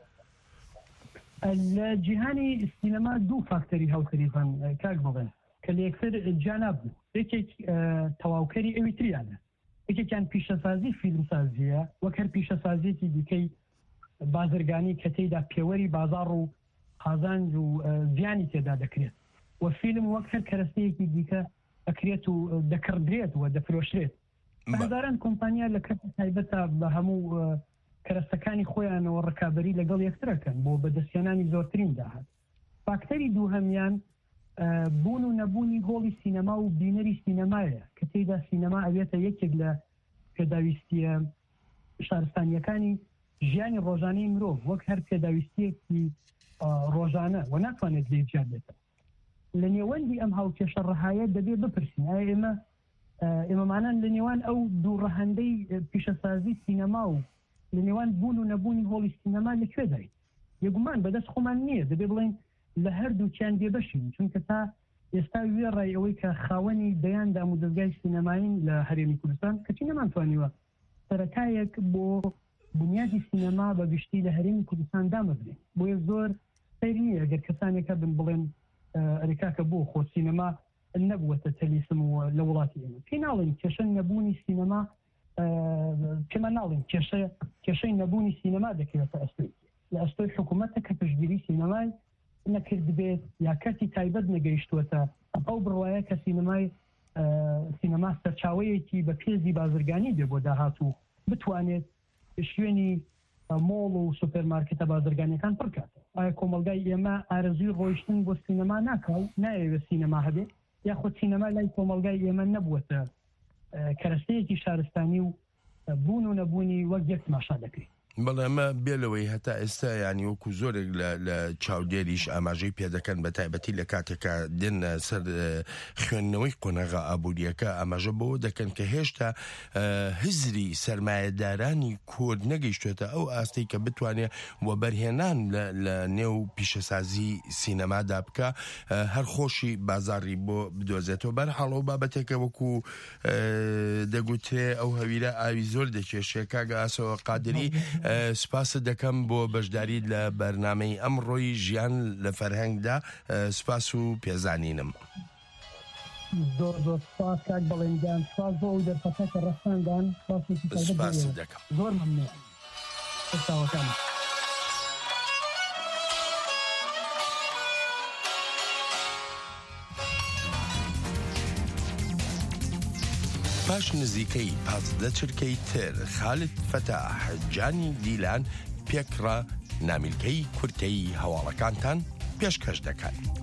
لە جیهانی سینەما دوو فاکتەری هاوکەریان کاک بڵێن کە لە یەکسەر جانا بوو. یەکێک تەواوکەری ئەوی تریانە، یەکێکیان پیشەسازی فیلمسازیە وەک هەر پیشەسازیەکی دیکەی بازرگانی کە تێیدا پێوەری بازاڕ و قازانج و زیانی تێدا دەکرێت و فیلم وەک هەر کەرەستەیەکی دیکە ئەکرێت و دەکردرێت و دەفرۆشرێت. هەزاران کۆمپانیا لە کەس تایبەتە بە هەموو کەرەستەکانی خۆیانەوە ڕکابەری لەگەڵ یەکترەکەن بۆ بەدەستێنانی زۆرترین داهات. فاکتەری دووهەمیان بوون و نەبوونی هۆڵی سینەما و بینەری سینەمایە کە تێیدا سینەما ئەوێتە یەکێک لە پێداویستیە شارستانیەکانی ژیانی ڕۆژانەی مرۆڤ وەک هەر پێداویستیەکی ڕۆژانە و ناتوانێت لێجیا بێتە. لە نێوەندی ئەم هاوکێشە ڕەهایە دەبێت بپرسین ئایا ئێمە ئێمەمانان لە نێوان ئەو دوو ڕەهەندەی پیشەسازی سینەما و لە نێوان بوون و نەبوونی هۆڵی سینەما لەکوێ داین؟ یەگومان بەدەست خۆمان نییە، دەبێ بڵێن لە هەردووکیان دێبەشین، چونکە تا ئێستا وێڕای ئەوەی کە خاوەنی دەیاندا و دەستگای سینەماین لە هەرێمی کوردستان کەچی نەمانتوانیوە سەرەتایەک بۆ بنیادی سینەما بە گشتی لە هەرێمی کوردستان دامەبرێن. بۆیە زۆر سەیر نییە ئەگەر کەسانێکە بن بڵێن ئەریکاکە بۆ خۆ سینەما نەبووەتە تەلیسم و لە وڵاتی ئێمە پێی ناڵێن کێشە نەبوونی سینەما پێمان ناڵێن کێشەی نەبوونی سینەما دەکرێتە ئەستۆی لە ئەستۆی حکوومەتە کە پشتگیری سینەمای نەکرد بێت یا کەسی تایبەت نەگەیشتووەتە ئەو بڕواایە کە سینەمای سینەما سەرچاوەیەکی بە پێزی بازرگانی بێ بۆ داهاتوو بتوانێت شوێنی مۆڵ و سوپەرمارکێتە بازرگانیەکان پڕکاتە. ئایا کۆمەلگای ئێمە ئارەزوی ڕۆیشتن بۆ سینەما ناکاو نایەوێت سینەما هەبێت یاخۆ سینەما لای کۆمەلگای ئێمە نەبووەتە کەرەستەیەکی شارستانی و بوون و نەبوونی وەک یەک تەماشا دەکرێت. بەڵێمە بێلەوەی هەتا ئێستا ینی وەکو زۆرێک لە چاودێریش ئاماژەی پێدەکەن بە تایبەتی لە کاتێکە دێن سەر خوێندنەوەی قۆنەغا ئابوووریەکە ئاماژە بەوە دەکەن کە هێشتا هزری سەرمایەدارانی کورد نەگەیشتوێتە ئەو ئاستەی کە بتوانێت وە بەرهێنان لە نێو پیشەسازی سینەمادا بکە هەر خۆشی بازاڕی بۆ بدۆزێتەوە بەرحاڵەوە بابەتێکە وەکو دەگوترێ ئەو هەویرە ئاوی زۆر دەکێشێ کاگە ئاسەوە قادری سپاس دەکەم بۆ بەشداری لە بەرنامەی ئەمڕۆی ژیان لە فەرهەنگدا سپاس و پێزانینم زۆر زۆر سپاس کاک بەڵێنجان سپاس بۆ ئەو دەرفەتە کە ڕەستاندان سپاس دەکەم زۆر مەمنون ئێستاوەکان پاش نزیکەی پازدە چرکەی تر خالد فەتاح جانی دیلان پێکڕە نامیلکەی کورتەی هەواڵەکانتان پێشکەش دەکات.